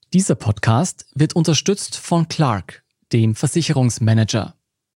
Dieser Podcast wird unterstützt von Clark, dem Versicherungsmanager.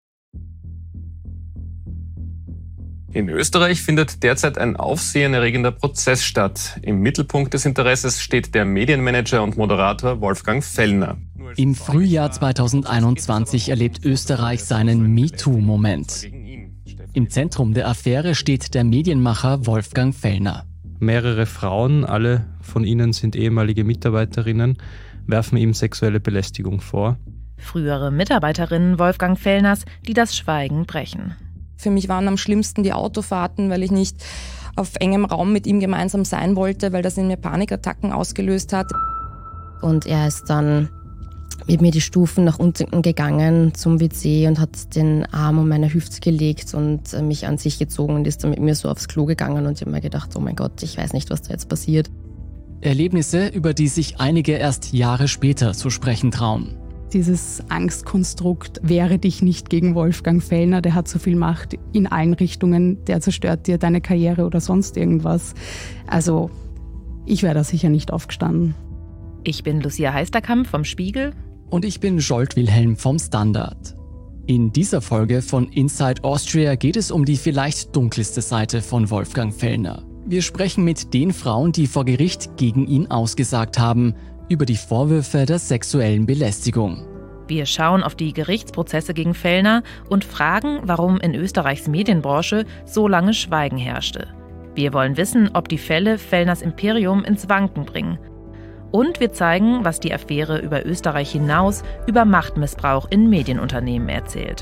In Österreich findet derzeit ein aufsehenerregender Prozess statt. Im Mittelpunkt des Interesses steht der Medienmanager und Moderator Wolfgang Fellner. Im Frühjahr 2021 erlebt Österreich seinen MeToo-Moment. Im Zentrum der Affäre steht der Medienmacher Wolfgang Fellner. Mehrere Frauen, alle von ihnen sind ehemalige Mitarbeiterinnen, werfen ihm sexuelle Belästigung vor. Frühere Mitarbeiterinnen Wolfgang Fellners, die das Schweigen brechen. Für mich waren am schlimmsten die Autofahrten, weil ich nicht auf engem Raum mit ihm gemeinsam sein wollte, weil das in mir Panikattacken ausgelöst hat. Und er ist dann mit mir die Stufen nach unten gegangen zum WC und hat den Arm um meine Hüfte gelegt und mich an sich gezogen und ist dann mit mir so aufs Klo gegangen. Und ich habe mir gedacht, oh mein Gott, ich weiß nicht, was da jetzt passiert. Erlebnisse, über die sich einige erst Jahre später zu sprechen trauen. Dieses Angstkonstrukt, wehre dich nicht gegen Wolfgang Fellner, der hat so viel Macht in allen Richtungen, der zerstört dir deine Karriere oder sonst irgendwas. Also, ich wäre da sicher nicht aufgestanden. Ich bin Lucia Heisterkamp vom Spiegel. Und ich bin Zsolt Wilhelm vom Standard. In dieser Folge von Inside Austria geht es um die vielleicht dunkelste Seite von Wolfgang Fellner. Wir sprechen mit den Frauen, die vor Gericht gegen ihn ausgesagt haben, über die Vorwürfe der sexuellen Belästigung. Wir schauen auf die Gerichtsprozesse gegen Fellner und fragen, warum in Österreichs Medienbranche so lange Schweigen herrschte. Wir wollen wissen, ob die Fälle Fellners Imperium ins Wanken bringen. Und wir zeigen, was die Affäre über Österreich hinaus über Machtmissbrauch in Medienunternehmen erzählt.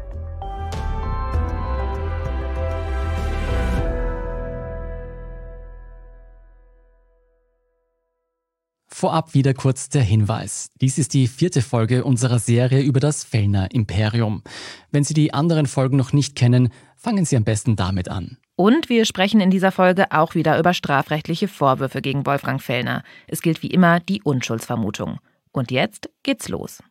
Vorab wieder kurz der Hinweis. Dies ist die 4. Folge unserer Serie über das Fellner Imperium. Wenn Sie die anderen Folgen noch nicht kennen, fangen Sie am besten damit an. Und wir sprechen in dieser Folge auch wieder über strafrechtliche Vorwürfe gegen Wolfgang Fellner. Es gilt wie immer die Unschuldsvermutung. Und jetzt geht's los.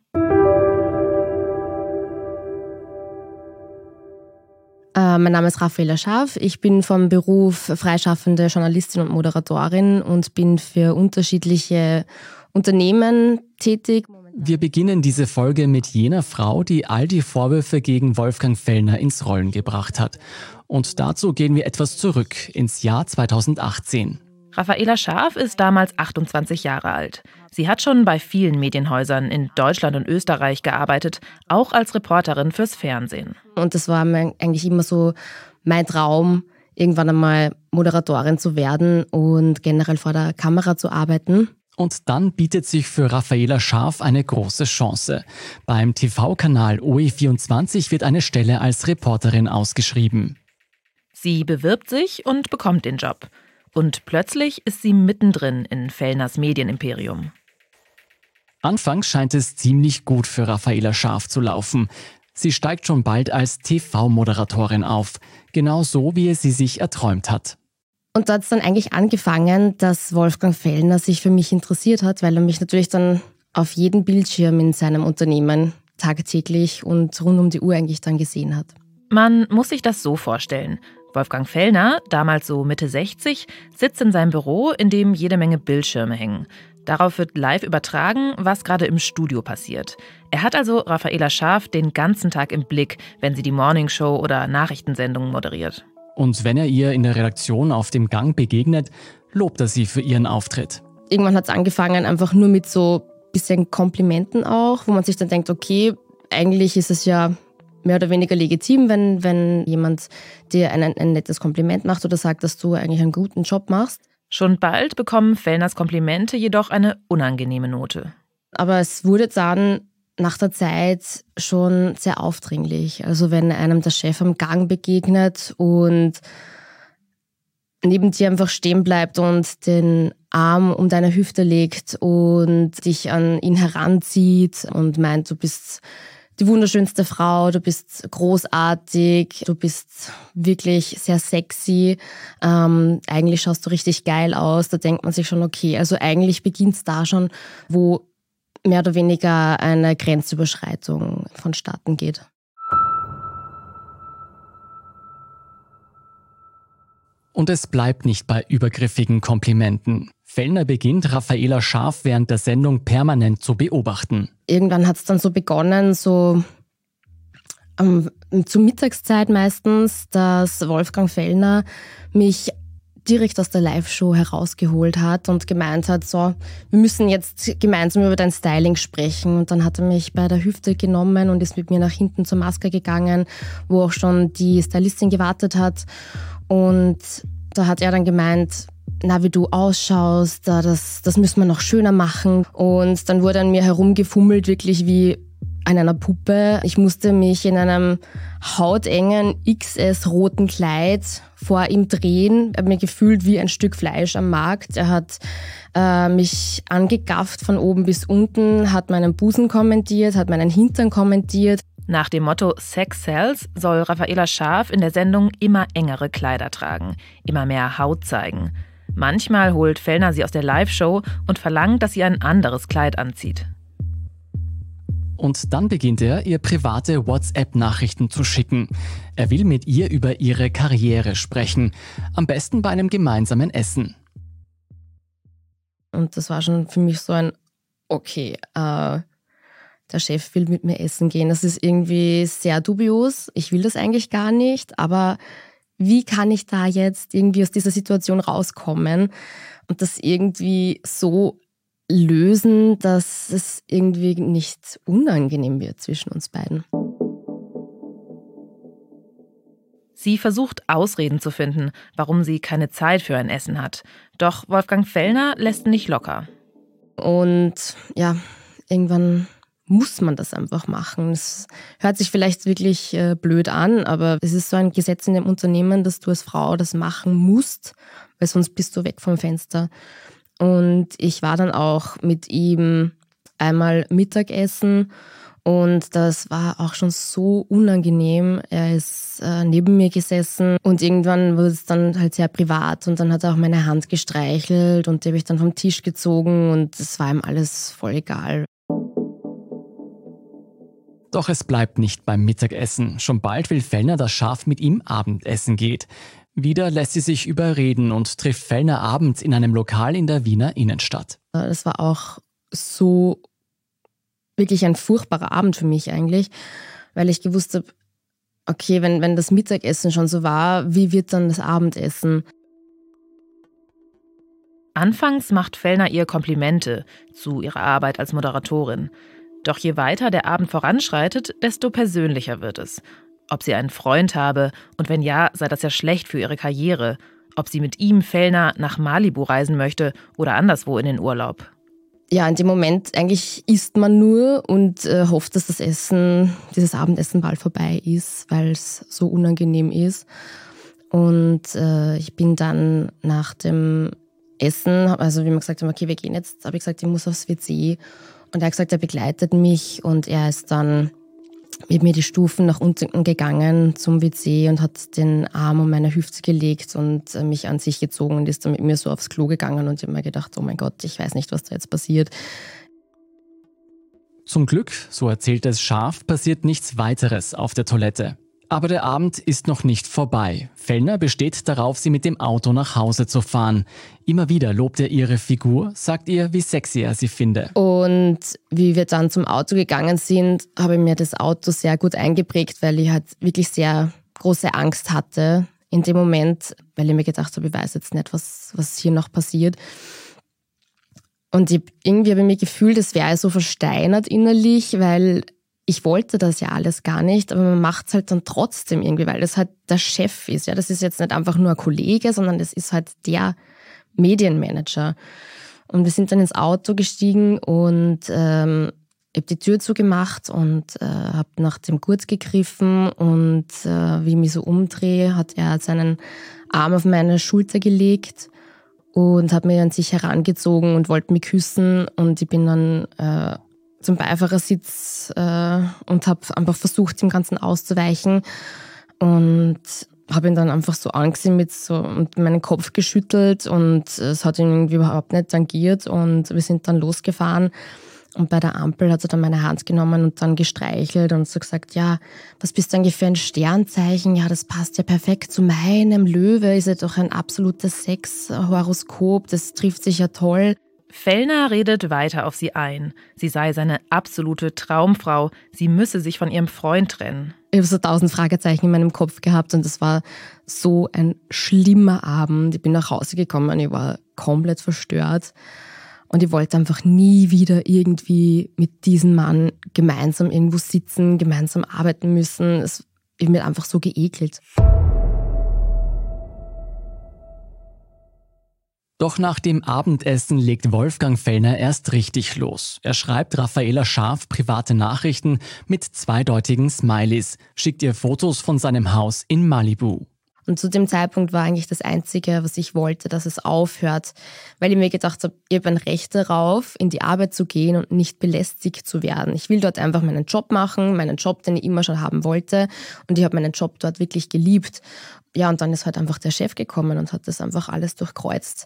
Mein Name ist Raffaela Scharf. Ich bin vom Beruf freischaffende Journalistin und Moderatorin und bin für unterschiedliche Unternehmen tätig. Wir beginnen diese Folge mit jener Frau, die all die Vorwürfe gegen Wolfgang Fellner ins Rollen gebracht hat. Und dazu gehen wir etwas zurück ins Jahr 2018. Raffaela Scharf ist damals 28 Jahre alt. Sie hat schon bei vielen Medienhäusern in Deutschland und Österreich gearbeitet, auch als Reporterin fürs Fernsehen. Und das war eigentlich immer so mein Traum, irgendwann einmal Moderatorin zu werden und generell vor der Kamera zu arbeiten. Und dann bietet sich für Raffaela Scharf eine große Chance. Beim TV-Kanal OE24 wird eine Stelle als Reporterin ausgeschrieben. Sie bewirbt sich und bekommt den Job. Und plötzlich ist sie mittendrin in Fellners Medienimperium. Anfangs scheint es ziemlich gut für Raffaela Scharf zu laufen. Sie steigt schon bald als TV-Moderatorin auf, genau so, wie es sie sich erträumt hat. Und da hat es dann eigentlich angefangen, dass Wolfgang Fellner sich für mich interessiert hat, weil er mich natürlich dann auf jedem Bildschirm in seinem Unternehmen tagtäglich und rund um die Uhr eigentlich dann gesehen hat. Man muss sich das so vorstellen. Wolfgang Fellner, damals so Mitte 60, sitzt in seinem Büro, in dem jede Menge Bildschirme hängen. Darauf wird live übertragen, was gerade im Studio passiert. Er hat also Raffaela Scharf den ganzen Tag im Blick, wenn sie die Morningshow oder Nachrichtensendungen moderiert. Und wenn er ihr in der Redaktion auf dem Gang begegnet, lobt er sie für ihren Auftritt. Irgendwann hat es angefangen, einfach nur mit so ein bisschen Komplimenten auch, wo man sich dann denkt, okay, eigentlich ist es ja mehr oder weniger legitim, wenn jemand dir ein nettes Kompliment macht oder sagt, dass du eigentlich einen guten Job machst. Schon bald bekommen Fellners Komplimente jedoch eine unangenehme Note. Aber es wurde dann nach der Zeit schon sehr aufdringlich. Also wenn einem der Chef am Gang begegnet und neben dir einfach stehen bleibt und den Arm um deine Hüfte legt und dich an ihn heranzieht und meint, du bist die wunderschönste Frau, du bist großartig, du bist wirklich sehr sexy, eigentlich schaust du richtig geil aus, da denkt man sich schon, okay, also eigentlich beginnt es da schon, wo mehr oder weniger eine Grenzüberschreitung vonstatten geht. Und es bleibt nicht bei übergriffigen Komplimenten. Fellner beginnt, Raffaela Scharf während der Sendung permanent zu beobachten. Irgendwann hat es dann so begonnen, zur Mittagszeit meistens, dass Wolfgang Fellner mich direkt aus der Live-Show herausgeholt hat und gemeint hat, so, wir müssen jetzt gemeinsam über dein Styling sprechen. Und dann hat er mich bei der Hüfte genommen und ist mit mir nach hinten zur Maske gegangen, wo auch schon die Stylistin gewartet hat. Und da hat er dann gemeint, na, wie du ausschaust, das müssen wir noch schöner machen. Und dann wurde an mir herumgefummelt, wirklich wie an einer Puppe. Ich musste mich in einem hautengen XS-roten Kleid vor ihm drehen. Ich habe mir gefühlt wie ein Stück Fleisch am Markt. Er hat mich angegafft von oben bis unten, hat meinen Busen kommentiert, hat meinen Hintern kommentiert. Nach dem Motto Sex Sells soll Raffaela Scharf in der Sendung immer engere Kleider tragen, immer mehr Haut zeigen. Manchmal holt Fellner sie aus der Live-Show und verlangt, dass sie ein anderes Kleid anzieht. Und dann beginnt er, ihr private WhatsApp-Nachrichten zu schicken. Er will mit ihr über ihre Karriere sprechen. Am besten bei einem gemeinsamen Essen. Und das war schon für mich so ein, okay, der Chef will mit mir essen gehen. Das ist irgendwie sehr dubios. Ich will das eigentlich gar nicht. Aber wie kann ich da jetzt irgendwie aus dieser Situation rauskommen und das irgendwie so lösen, dass es irgendwie nicht unangenehm wird zwischen uns beiden. Sie versucht, Ausreden zu finden, warum sie keine Zeit für ein Essen hat. Doch Wolfgang Fellner lässt nicht locker. Und ja, irgendwann muss man das einfach machen. Es hört sich vielleicht wirklich blöd an, aber es ist so ein Gesetz in dem Unternehmen, dass du als Frau das machen musst, weil sonst bist du weg vom Fenster. Und ich war dann auch mit ihm einmal Mittagessen und das war auch schon so unangenehm. Er ist neben mir gesessen und irgendwann wurde es dann halt sehr privat und dann hat er auch meine Hand gestreichelt und die habe ich dann vom Tisch gezogen und es war ihm alles voll egal. Doch es bleibt nicht beim Mittagessen. Schon bald will Fellner, dass Scharf mit ihm Abendessen geht. Wieder lässt sie sich überreden und trifft Fellner abends in einem Lokal in der Wiener Innenstadt. Das war auch so wirklich ein furchtbarer Abend für mich eigentlich, weil ich gewusst habe, okay, wenn das Mittagessen schon so war, wie wird dann das Abendessen? Anfangs macht Fellner ihr Komplimente zu ihrer Arbeit als Moderatorin. Doch je weiter der Abend voranschreitet, desto persönlicher wird es. Ob sie einen Freund habe und wenn ja, sei das ja schlecht für ihre Karriere. Ob sie mit ihm, Fellner, nach Malibu reisen möchte oder anderswo in den Urlaub. Ja, in dem Moment eigentlich isst man nur und hofft, dass dieses Abendessen bald vorbei ist, weil es so unangenehm ist. Und ich bin dann nach dem Essen, also wie wir gesagt haben, okay, wir gehen jetzt, habe ich gesagt, ich muss aufs WC. Und er hat gesagt, er begleitet mich und er ist dann mit mir die Stufen nach unten gegangen zum WC und hat den Arm um meine Hüfte gelegt und mich an sich gezogen und ist dann mit mir so aufs Klo gegangen und ich habe mir gedacht, oh mein Gott, ich weiß nicht, was da jetzt passiert. Zum Glück, so erzählt es Scharf, passiert nichts weiteres auf der Toilette. Aber der Abend ist noch nicht vorbei. Fellner besteht darauf, sie mit dem Auto nach Hause zu fahren. Immer wieder lobt er ihre Figur, sagt ihr, wie sexy er sie finde. Und wie wir dann zum Auto gegangen sind, habe ich mir das Auto sehr gut eingeprägt, weil ich halt wirklich sehr große Angst hatte in dem Moment, weil ich mir gedacht habe, ich weiß jetzt nicht, was hier noch passiert. Und irgendwie habe ich mir gefühlt, es wäre so versteinert innerlich, weil ich wollte das ja alles gar nicht, aber man macht es halt dann trotzdem irgendwie, weil das halt der Chef ist. Ja, das ist jetzt nicht einfach nur ein Kollege, sondern das ist halt der Medienmanager. Und wir sind dann ins Auto gestiegen und ich habe die Tür zugemacht und habe nach dem Gurt gegriffen und wie ich mich so umdrehe, hat er seinen Arm auf meine Schulter gelegt und hat mich an sich herangezogen und wollte mich küssen und ich bin dann zum Beifahrersitz und habe einfach versucht, dem Ganzen auszuweichen und habe ihn dann einfach so angesehen und meinen Kopf geschüttelt und es hat ihn irgendwie überhaupt nicht tangiert und wir sind dann losgefahren Und bei der Ampel hat er dann meine Hand genommen und dann gestreichelt und so gesagt, ja, was bist du eigentlich für ein Sternzeichen? Ja, das passt ja perfekt zu meinem Löwe, ist ja doch ein absolutes Sexhoroskop, das trifft sich ja toll. Fellner redet weiter auf sie ein. Sie sei seine absolute Traumfrau. Sie müsse sich von ihrem Freund trennen. Ich habe so 1000 Fragezeichen in meinem Kopf gehabt und es war so ein schlimmer Abend. Ich bin nach Hause gekommen und ich war komplett verstört. Und ich wollte einfach nie wieder irgendwie mit diesem Mann gemeinsam irgendwo sitzen, gemeinsam arbeiten müssen. Ich bin mir einfach so geekelt. Doch nach dem Abendessen legt Wolfgang Fellner erst richtig los. Er schreibt Raffaela Scharf private Nachrichten mit zweideutigen Smileys, schickt ihr Fotos von seinem Haus in Malibu. Und zu dem Zeitpunkt war eigentlich das Einzige, was ich wollte, dass es aufhört. Weil ich mir gedacht habe, ich habe ein Recht darauf, in die Arbeit zu gehen und nicht belästigt zu werden. Ich will dort einfach meinen Job machen, meinen Job, den ich immer schon haben wollte. Und ich habe meinen Job dort wirklich geliebt. Ja, und dann ist halt einfach der Chef gekommen und hat das einfach alles durchkreuzt.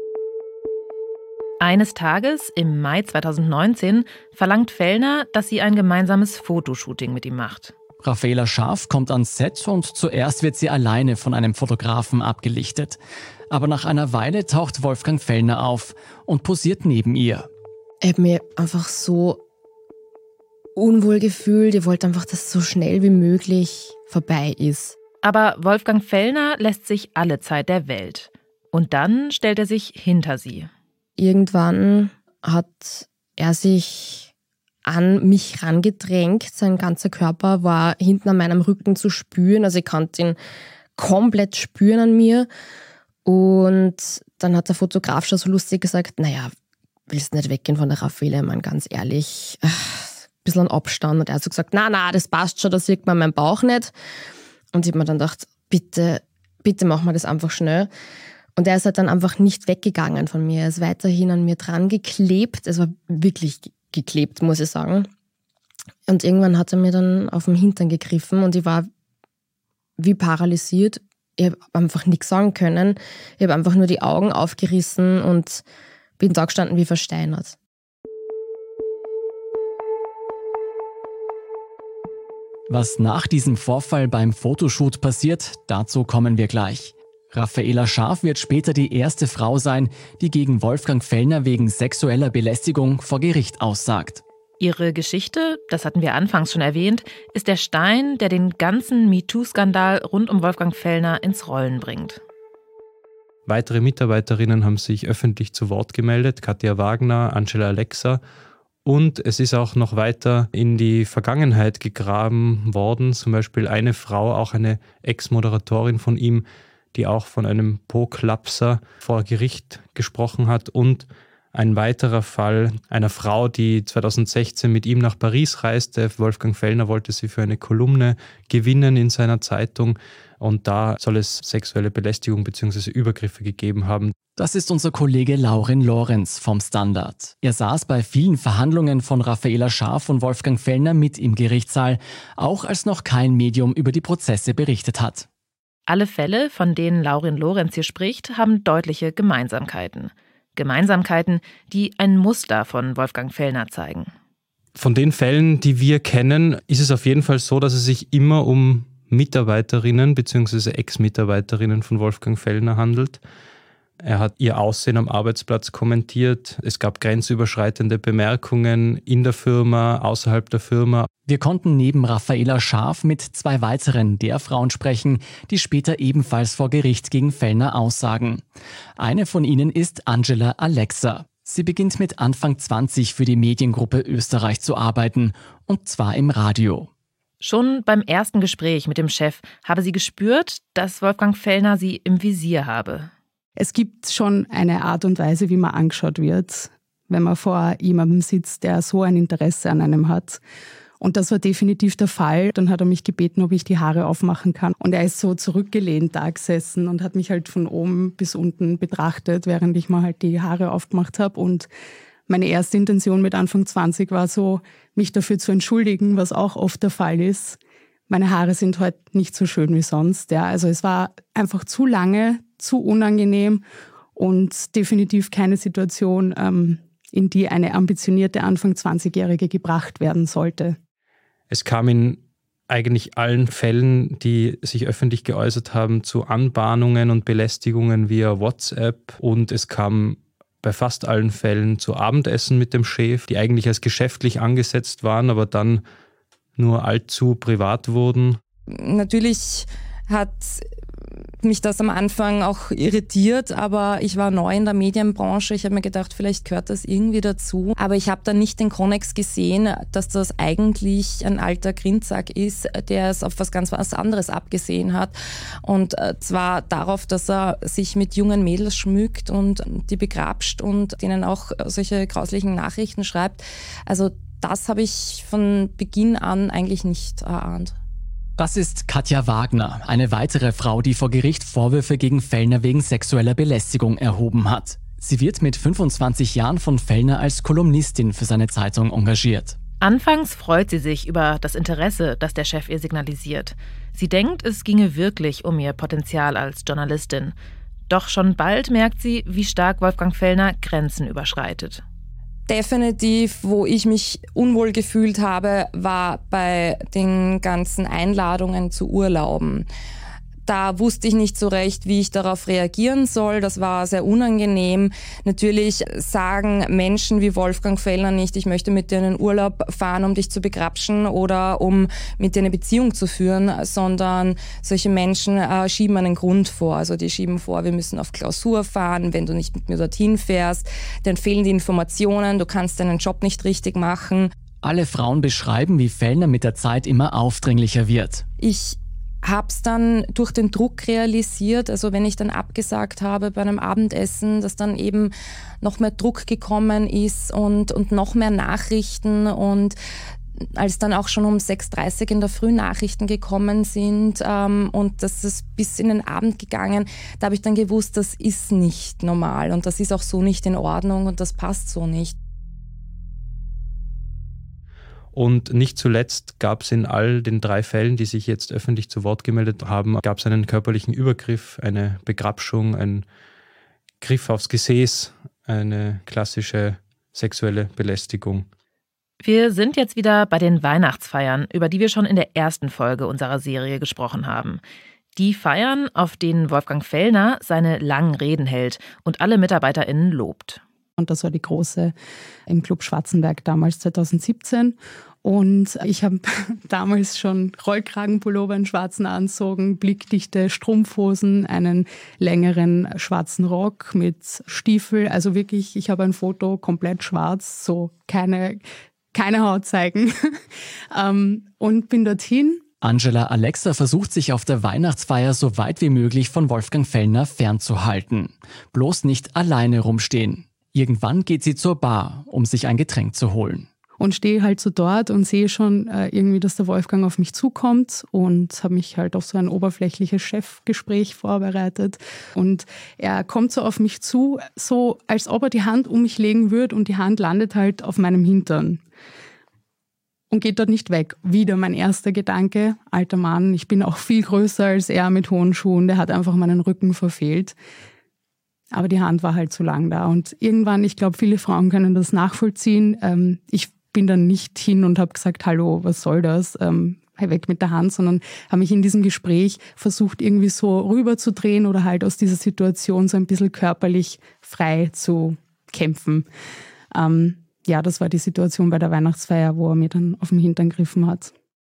Eines Tages, im Mai 2019, verlangt Fellner, dass sie ein gemeinsames Fotoshooting mit ihm macht. Raffaela Scharf kommt ans Set und zuerst wird sie alleine von einem Fotografen abgelichtet. Aber nach einer Weile taucht Wolfgang Fellner auf und posiert neben ihr. Ich habe mich einfach so unwohl gefühlt. Ich wollte einfach, dass es so schnell wie möglich vorbei ist. Aber Wolfgang Fellner lässt sich alle Zeit der Welt. Und dann stellt er sich hinter sie. Irgendwann hat er sich an mich rangedrängt. Sein ganzer Körper war hinten an meinem Rücken zu spüren. Also ich konnte ihn komplett spüren an mir. Und dann hat der Fotograf schon so lustig gesagt, naja, willst nicht weggehen von der Raffaela, ich meine, ganz ehrlich, ein bisschen an Abstand. Und er hat so gesagt, na, das passt schon, da sieht man meinen Bauch nicht. Und ich habe mir dann gedacht, bitte machen wir das einfach schnell. Und er ist halt dann einfach nicht weggegangen von mir. Er ist weiterhin an mir dran geklebt. Es war wirklich geklebt, muss ich sagen. Und irgendwann hat er mir dann auf den Hintern gegriffen und ich war wie paralysiert. Ich habe einfach nichts sagen können. Ich habe einfach nur die Augen aufgerissen und bin da gestanden wie versteinert. Was nach diesem Vorfall beim Fotoshoot passiert, dazu kommen wir gleich. Raffaela Scharf wird später die erste Frau sein, die gegen Wolfgang Fellner wegen sexueller Belästigung vor Gericht aussagt. Ihre Geschichte, das hatten wir anfangs schon erwähnt, ist der Stein, der den ganzen MeToo-Skandal rund um Wolfgang Fellner ins Rollen bringt. Weitere Mitarbeiterinnen haben sich öffentlich zu Wort gemeldet, Katja Wagner, Angela Alexa. Und es ist auch noch weiter in die Vergangenheit gegraben worden. Zum Beispiel eine Frau, auch eine Ex-Moderatorin von ihm, die auch von einem Po-Klapser vor Gericht gesprochen hat. Und ein weiterer Fall einer Frau, die 2016 mit ihm nach Paris reiste. Wolfgang Fellner wollte sie für eine Kolumne gewinnen in seiner Zeitung. Und da soll es sexuelle Belästigung bzw. Übergriffe gegeben haben. Das ist unser Kollege Laurin Lorenz vom Standard. Er saß bei vielen Verhandlungen von Raffaela Scharf und Wolfgang Fellner mit im Gerichtssaal, auch als noch kein Medium über die Prozesse berichtet hat. Alle Fälle, von denen Laurin Lorenz hier spricht, haben deutliche Gemeinsamkeiten. Gemeinsamkeiten, die ein Muster von Wolfgang Fellner zeigen. Von den Fällen, die wir kennen, ist es auf jeden Fall so, dass es sich immer um Mitarbeiterinnen bzw. Ex-Mitarbeiterinnen von Wolfgang Fellner handelt. Er hat ihr Aussehen am Arbeitsplatz kommentiert. Es gab grenzüberschreitende Bemerkungen in der Firma, außerhalb der Firma. Wir konnten neben Raffaela Scharf mit 2 weiteren der Frauen sprechen, die später ebenfalls vor Gericht gegen Fellner aussagen. Eine von ihnen ist Angela Alexa. Sie beginnt mit Anfang 20 für die Mediengruppe Österreich zu arbeiten, und zwar im Radio. Schon beim ersten Gespräch mit dem Chef habe sie gespürt, dass Wolfgang Fellner sie im Visier habe. Es gibt schon eine Art und Weise, wie man angeschaut wird, wenn man vor jemandem sitzt, der so ein Interesse an einem hat. Und das war definitiv der Fall. Dann hat er mich gebeten, ob ich die Haare aufmachen kann. Und er ist so zurückgelehnt da gesessen und hat mich halt von oben bis unten betrachtet, während ich mal halt die Haare aufgemacht habe. Und meine erste Intention mit Anfang 20 war so, mich dafür zu entschuldigen, was auch oft der Fall ist. Meine Haare sind heute nicht so schön wie sonst. Ja. Also es war einfach zu lange, zu unangenehm und definitiv keine Situation, in die eine ambitionierte Anfang 20-Jährige gebracht werden sollte. Es kam in eigentlich allen Fällen, die sich öffentlich geäußert haben, zu Anbahnungen und Belästigungen via WhatsApp, und es kam bei fast allen Fällen zu Abendessen mit dem Chef, die eigentlich als geschäftlich angesetzt waren, aber dann nur allzu privat wurden. Natürlich hat mich das am Anfang auch irritiert, aber ich war neu in der Medienbranche. Ich habe mir gedacht, vielleicht gehört das irgendwie dazu. Aber ich habe dann nicht den Konnex gesehen, dass das eigentlich ein alter Grindsack ist, der es auf was ganz was anderes abgesehen hat. Und zwar darauf, dass er sich mit jungen Mädels schmückt und die begrapscht und denen auch solche grauslichen Nachrichten schreibt. Also das habe ich von Beginn an eigentlich nicht erahnt. Das ist Katja Wagner, eine weitere Frau, die vor Gericht Vorwürfe gegen Fellner wegen sexueller Belästigung erhoben hat. Sie wird mit 25 Jahren von Fellner als Kolumnistin für seine Zeitung engagiert. Anfangs freut sie sich über das Interesse, das der Chef ihr signalisiert. Sie denkt, es ginge wirklich um ihr Potenzial als Journalistin. Doch schon bald merkt sie, wie stark Wolfgang Fellner Grenzen überschreitet. Definitiv, wo ich mich unwohl gefühlt habe, war bei den ganzen Einladungen zu Urlauben. Da wusste ich nicht so recht, wie ich darauf reagieren soll. Das war sehr unangenehm. Natürlich sagen Menschen wie Wolfgang Fellner nicht, ich möchte mit dir in den Urlaub fahren, um dich zu begrapschen oder um mit dir eine Beziehung zu führen, sondern solche Menschen schieben einen Grund vor. Also die schieben vor, wir müssen auf Klausur fahren, wenn du nicht mit mir dorthin fährst, dann fehlen die Informationen, du kannst deinen Job nicht richtig machen. Alle Frauen beschreiben, wie Fellner mit der Zeit immer aufdringlicher wird. Ich habe es dann durch den Druck realisiert, also wenn ich dann abgesagt habe bei einem Abendessen, dass dann eben noch mehr Druck gekommen ist und noch mehr Nachrichten, und als dann auch schon um 6:30 Uhr in der Früh Nachrichten gekommen sind und das ist bis in den Abend gegangen, da habe ich dann gewusst, das ist nicht normal und das ist auch so nicht in Ordnung und das passt so nicht. Und nicht zuletzt gab es in all den 3 Fällen, die sich jetzt öffentlich zu Wort gemeldet haben, gab es einen körperlichen Übergriff, eine Begrapschung, einen Griff aufs Gesäß, eine klassische sexuelle Belästigung. Wir sind jetzt wieder bei den Weihnachtsfeiern, über die wir schon in der ersten Folge unserer Serie gesprochen haben. Die Feiern, auf denen Wolfgang Fellner seine langen Reden hält und alle MitarbeiterInnen lobt. Und das war die große im Club Schwarzenberg damals 2017. Und ich habe damals schon Rollkragenpullover, einen schwarzen Anzug, blickdichte Strumpfhosen, einen längeren schwarzen Rock mit Stiefel. Also wirklich, ich habe ein Foto komplett schwarz, so keine Haut zeigen. Und bin dorthin. Angela Alexa versucht sich auf der Weihnachtsfeier so weit wie möglich von Wolfgang Fellner fernzuhalten. Bloß nicht alleine rumstehen. Irgendwann geht sie zur Bar, um sich ein Getränk zu holen. Und stehe halt so dort und sehe schon irgendwie, dass der Wolfgang auf mich zukommt und habe mich halt auf so ein oberflächliches Chefgespräch vorbereitet. Und er kommt so auf mich zu, so als ob er die Hand um mich legen würde und die Hand landet halt auf meinem Hintern. Und geht dort nicht weg. Wieder mein erster Gedanke, alter Mann, ich bin auch viel größer als er mit hohen Schuhen, der hat einfach meinen Rücken verfehlt. Aber die Hand war halt zu lang da. Und irgendwann, ich glaube, viele Frauen können das nachvollziehen. Ich bin dann nicht hin und habe gesagt, hallo, was soll das? Weg mit der Hand, sondern habe mich in diesem Gespräch versucht, irgendwie so rüberzudrehen oder halt aus dieser Situation so ein bisschen körperlich frei zu kämpfen. Ja, das war die Situation bei der Weihnachtsfeier, wo er mir dann auf den Hintern gegriffen hat.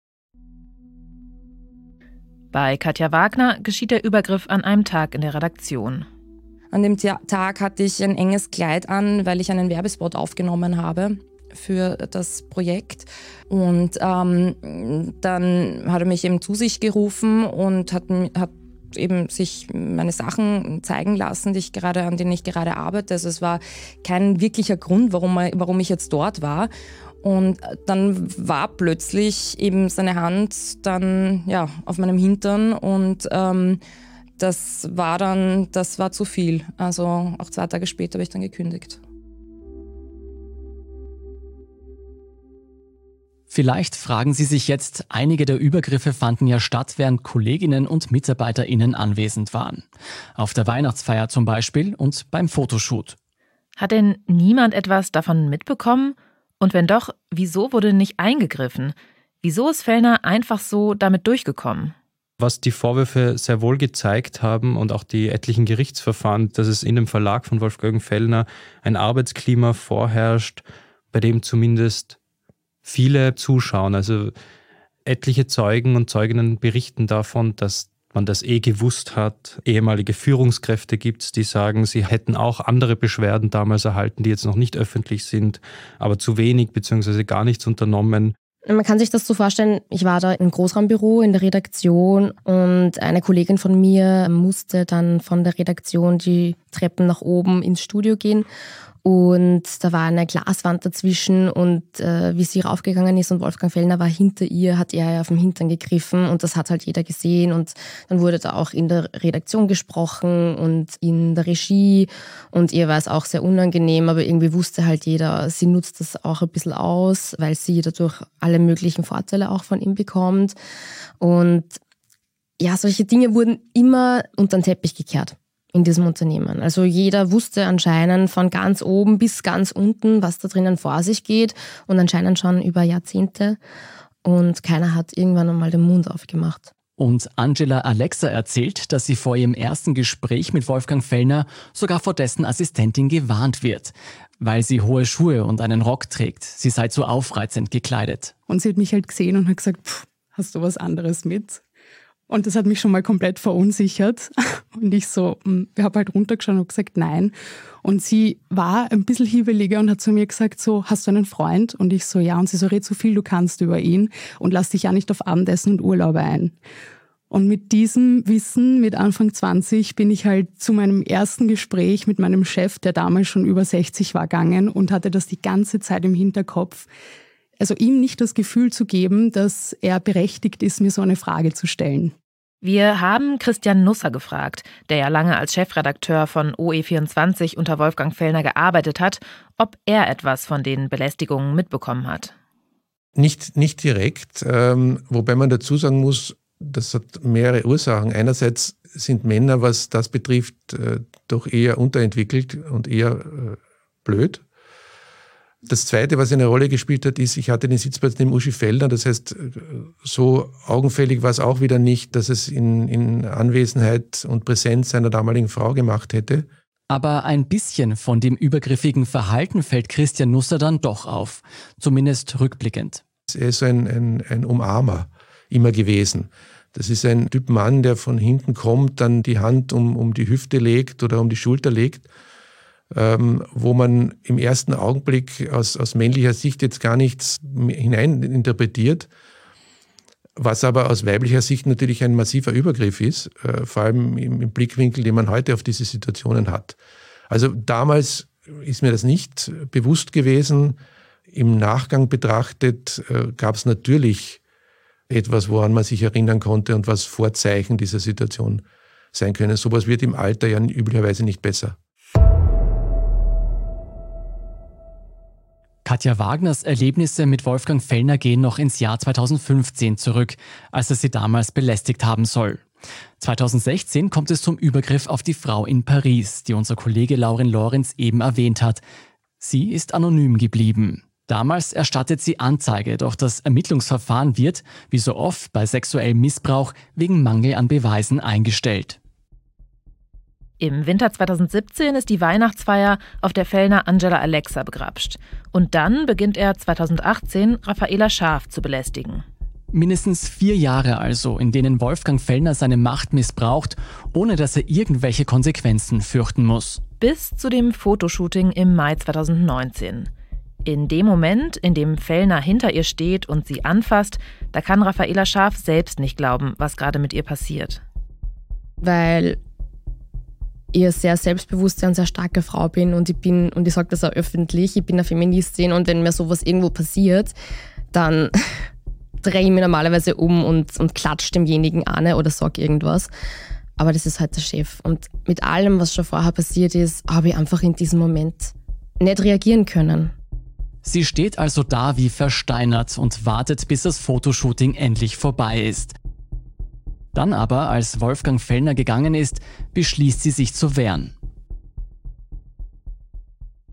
Bei Katja Wagner geschieht der Übergriff an einem Tag in der Redaktion. An dem Tag hatte ich ein enges Kleid an, weil ich einen Werbespot aufgenommen habe für das Projekt. Und dann hat er mich eben zu sich gerufen und hat eben sich meine Sachen zeigen lassen, an denen ich gerade arbeite. Also es war kein wirklicher Grund, warum ich jetzt dort war. Und dann war plötzlich eben seine Hand dann auf meinem Hintern und das war zu viel. Also auch 2 Tage später habe ich dann gekündigt. Vielleicht fragen Sie sich jetzt, einige der Übergriffe fanden ja statt, während Kolleginnen und MitarbeiterInnen anwesend waren. Auf der Weihnachtsfeier zum Beispiel und beim Fotoshoot. Hat denn niemand etwas davon mitbekommen? Und wenn doch, wieso wurde nicht eingegriffen? Wieso ist Fellner einfach so damit durchgekommen? Was die Vorwürfe sehr wohl gezeigt haben und auch die etlichen Gerichtsverfahren, dass es in dem Verlag von Wolfgang Fellner ein Arbeitsklima vorherrscht, bei dem zumindest viele zuschauen. Also etliche Zeugen und Zeuginnen berichten davon, dass man das gewusst hat. Ehemalige Führungskräfte gibt es, die sagen, sie hätten auch andere Beschwerden damals erhalten, die jetzt noch nicht öffentlich sind, aber zu wenig bzw. gar nichts unternommen. Man kann sich das so vorstellen, ich war da im Großraumbüro in der Redaktion und eine Kollegin von mir musste dann von der Redaktion die Treppen nach oben ins Studio gehen. Und da war eine Glaswand dazwischen und wie sie raufgegangen ist und Wolfgang Fellner war hinter ihr, hat er auf den Hintern gegriffen und das hat halt jeder gesehen und dann wurde da auch in der Redaktion gesprochen und in der Regie und ihr war es auch sehr unangenehm, aber irgendwie wusste halt jeder, sie nutzt das auch ein bisschen aus, weil sie dadurch alle möglichen Vorteile auch von ihm bekommt und ja, solche Dinge wurden immer unter den Teppich gekehrt in diesem Unternehmen. Also jeder wusste anscheinend von ganz oben bis ganz unten, was da drinnen vor sich geht und anscheinend schon über Jahrzehnte und keiner hat irgendwann einmal den Mund aufgemacht. Und Angela Alexa erzählt, dass sie vor ihrem ersten Gespräch mit Wolfgang Fellner sogar vor dessen Assistentin gewarnt wird, weil sie hohe Schuhe und einen Rock trägt. Sie sei zu aufreizend gekleidet. Und sie hat mich halt gesehen und hat gesagt, hast du was anderes mit? Und das hat mich schon mal komplett verunsichert. Und ich so, wir haben halt runtergeschaut und gesagt, nein. Und sie war ein bisschen hibbeliger und hat zu mir gesagt, so, hast du einen Freund? Und ich so, ja. Und sie so, red so viel du kannst über ihn und lass dich ja nicht auf Abendessen und Urlaube ein. Und mit diesem Wissen, mit Anfang 20, bin ich halt zu meinem ersten Gespräch mit meinem Chef, der damals schon über 60 war, gegangen und hatte das die ganze Zeit im Hinterkopf. Also ihm nicht das Gefühl zu geben, dass er berechtigt ist, mir so eine Frage zu stellen. Wir haben Christian Nusser gefragt, der ja lange als Chefredakteur von OE24 unter Wolfgang Fellner gearbeitet hat, ob er etwas von den Belästigungen mitbekommen hat. Nicht direkt, wobei man dazu sagen muss, das hat mehrere Ursachen. Einerseits sind Männer, was das betrifft, doch eher unterentwickelt und eher blöd. Das Zweite, was eine Rolle gespielt hat, ist, ich hatte den Sitzplatz neben Uschi Fellner. Das heißt, so augenfällig war es auch wieder nicht, dass es in Anwesenheit und Präsenz seiner damaligen Frau gemacht hätte. Aber ein bisschen von dem übergriffigen Verhalten fällt Christian Nusser dann doch auf, zumindest rückblickend. Er ist so ein Umarmer immer gewesen. Das ist ein Typ Mann, der von hinten kommt, dann die Hand um die Hüfte legt oder um die Schulter legt, wo man im ersten Augenblick aus männlicher Sicht jetzt gar nichts hineininterpretiert, was aber aus weiblicher Sicht natürlich ein massiver Übergriff ist, vor allem im Blickwinkel, den man heute auf diese Situationen hat. Also damals ist mir das nicht bewusst gewesen. Im Nachgang betrachtet gab es natürlich etwas, woran man sich erinnern konnte und was Vorzeichen dieser Situation sein können. Sowas wird im Alter ja üblicherweise nicht besser. Katja Wagners Erlebnisse mit Wolfgang Fellner gehen noch ins Jahr 2015 zurück, als er sie damals belästigt haben soll. 2016 kommt es zum Übergriff auf die Frau in Paris, die unser Kollege Laurin Lorenz eben erwähnt hat. Sie ist anonym geblieben. Damals erstattet sie Anzeige, doch das Ermittlungsverfahren wird, wie so oft bei sexuellem Missbrauch, wegen Mangel an Beweisen eingestellt. Im Winter 2017 ist die Weihnachtsfeier, auf der Fellner Angela Alexa begrapscht. Und dann beginnt er 2018, Raffaela Scharf zu belästigen. Mindestens 4 Jahre also, in denen Wolfgang Fellner seine Macht missbraucht, ohne dass er irgendwelche Konsequenzen fürchten muss. Bis zu dem Fotoshooting im Mai 2019. In dem Moment, in dem Fellner hinter ihr steht und sie anfasst, da kann Raffaela Scharf selbst nicht glauben, was gerade mit ihr passiert. Weil ich eine sehr selbstbewusste und sehr starke Frau bin und ich sage das auch öffentlich, ich bin eine Feministin und wenn mir sowas irgendwo passiert, dann drehe ich mich normalerweise um und klatsche demjenigen an oder sage irgendwas. Aber das ist halt der Chef. Und mit allem, was schon vorher passiert ist, habe ich einfach in diesem Moment nicht reagieren können. Sie steht also da wie versteinert und wartet, bis das Fotoshooting endlich vorbei ist. Dann aber, als Wolfgang Fellner gegangen ist, beschließt sie sich zu wehren.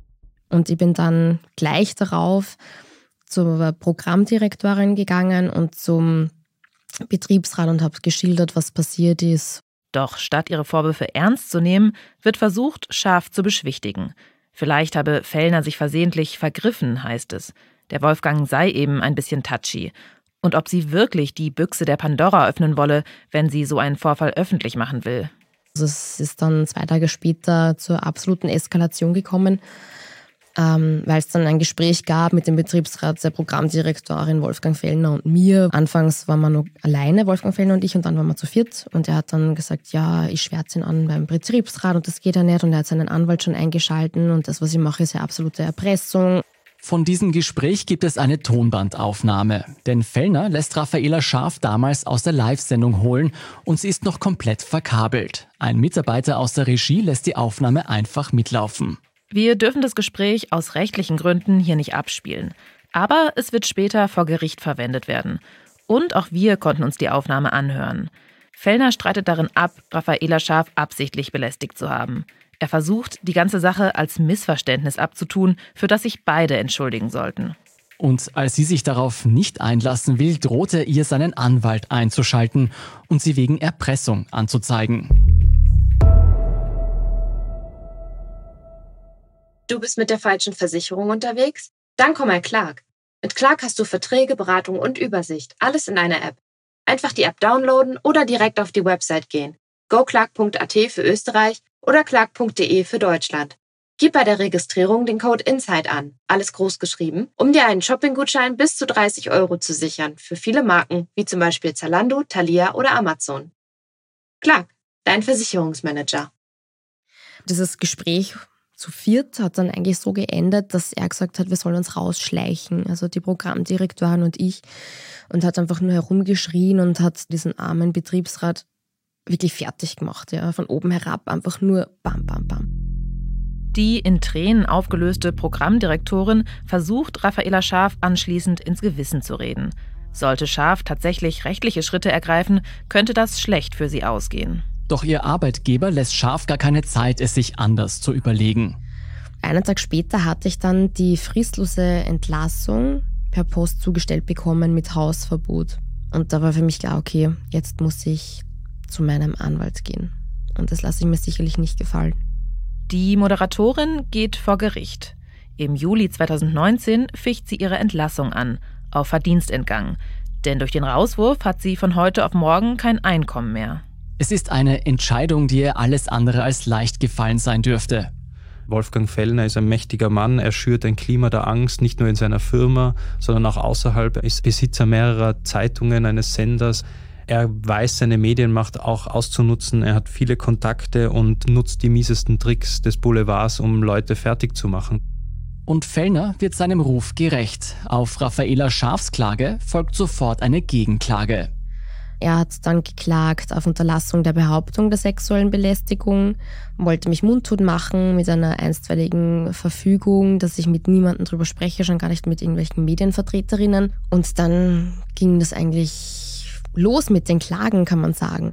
Und ich bin dann gleich darauf zur Programmdirektorin gegangen und zum Betriebsrat und habe geschildert, was passiert ist. Doch statt ihre Vorwürfe ernst zu nehmen, wird versucht, Schaaf zu beschwichtigen. Vielleicht habe Fellner sich versehentlich vergriffen, heißt es. Der Wolfgang sei eben ein bisschen touchy. Und ob sie wirklich die Büchse der Pandora öffnen wolle, wenn sie so einen Vorfall öffentlich machen will. Also es ist dann 2 Tage später zur absoluten Eskalation gekommen, weil es dann ein Gespräch gab mit dem Betriebsrat, der Programmdirektorin Wolfgang Fellner und mir. Anfangs waren wir noch alleine, Wolfgang Fellner und ich, und dann waren wir zu 4. Und er hat dann gesagt, ja, ich schwärze ihn an beim Betriebsrat und das geht ja nicht. Und er hat seinen Anwalt schon eingeschalten und das, was ich mache, ist ja absolute Erpressung. Von diesem Gespräch gibt es eine Tonbandaufnahme. Denn Fellner lässt Raffaela Schaaf damals aus der Live-Sendung holen und sie ist noch komplett verkabelt. Ein Mitarbeiter aus der Regie lässt die Aufnahme einfach mitlaufen. Wir dürfen das Gespräch aus rechtlichen Gründen hier nicht abspielen. Aber es wird später vor Gericht verwendet werden. Und auch wir konnten uns die Aufnahme anhören. Fellner streitet darin ab, Raffaela Schaaf absichtlich belästigt zu haben. Er versucht, die ganze Sache als Missverständnis abzutun, für das sich beide entschuldigen sollten. Und als sie sich darauf nicht einlassen will, droht er ihr, seinen Anwalt einzuschalten und sie wegen Erpressung anzuzeigen. Du bist mit der falschen Versicherung unterwegs? Dann komm mal Clark. Mit Clark hast du Verträge, Beratung und Übersicht. Alles in einer App. Einfach die App downloaden oder direkt auf die Website gehen. goclark.at für Österreich oder clark.de für Deutschland. Gib bei der Registrierung den Code INSIDE an, alles groß geschrieben, um dir einen Shopping-Gutschein bis zu 30 € zu sichern für viele Marken, wie zum Beispiel Zalando, Thalia oder Amazon. Clark, dein Versicherungsmanager. Dieses Gespräch zu 4 hat dann eigentlich so geendet, dass er gesagt hat, wir sollen uns rausschleichen, also die Programmdirektorin und ich, und hat einfach nur herumgeschrien und hat diesen armen Betriebsrat wirklich fertig gemacht, ja, von oben herab, einfach nur bam, bam, bam. Die in Tränen aufgelöste Programmdirektorin versucht, Raffaela Schaaf anschließend ins Gewissen zu reden. Sollte Schaaf tatsächlich rechtliche Schritte ergreifen, könnte das schlecht für sie ausgehen. Doch ihr Arbeitgeber lässt Schaaf gar keine Zeit, es sich anders zu überlegen. Einen Tag später hatte ich dann die fristlose Entlassung per Post zugestellt bekommen mit Hausverbot. Und da war für mich klar, okay, jetzt muss ich zu meinem Anwalt gehen. Und das lasse ich mir sicherlich nicht gefallen. Die Moderatorin geht vor Gericht. Im Juli 2019 ficht sie ihre Entlassung an, auf Verdienstentgang. Denn durch den Rauswurf hat sie von heute auf morgen kein Einkommen mehr. Es ist eine Entscheidung, die ihr alles andere als leicht gefallen sein dürfte. Wolfgang Fellner ist ein mächtiger Mann. Er schürt ein Klima der Angst, nicht nur in seiner Firma, sondern auch außerhalb. Er ist Besitzer mehrerer Zeitungen, eines Senders. Er weiß, seine Medienmacht auch auszunutzen. Er hat viele Kontakte und nutzt die miesesten Tricks des Boulevards, um Leute fertig zu machen. Und Fellner wird seinem Ruf gerecht. Auf Raffaela Schaafs Klage folgt sofort eine Gegenklage. Er hat dann geklagt auf Unterlassung der Behauptung der sexuellen Belästigung, wollte mich mundtot machen mit einer einstweiligen Verfügung, dass ich mit niemandem drüber spreche, schon gar nicht mit irgendwelchen Medienvertreterinnen. Und dann ging das eigentlich los mit den Klagen, kann man sagen.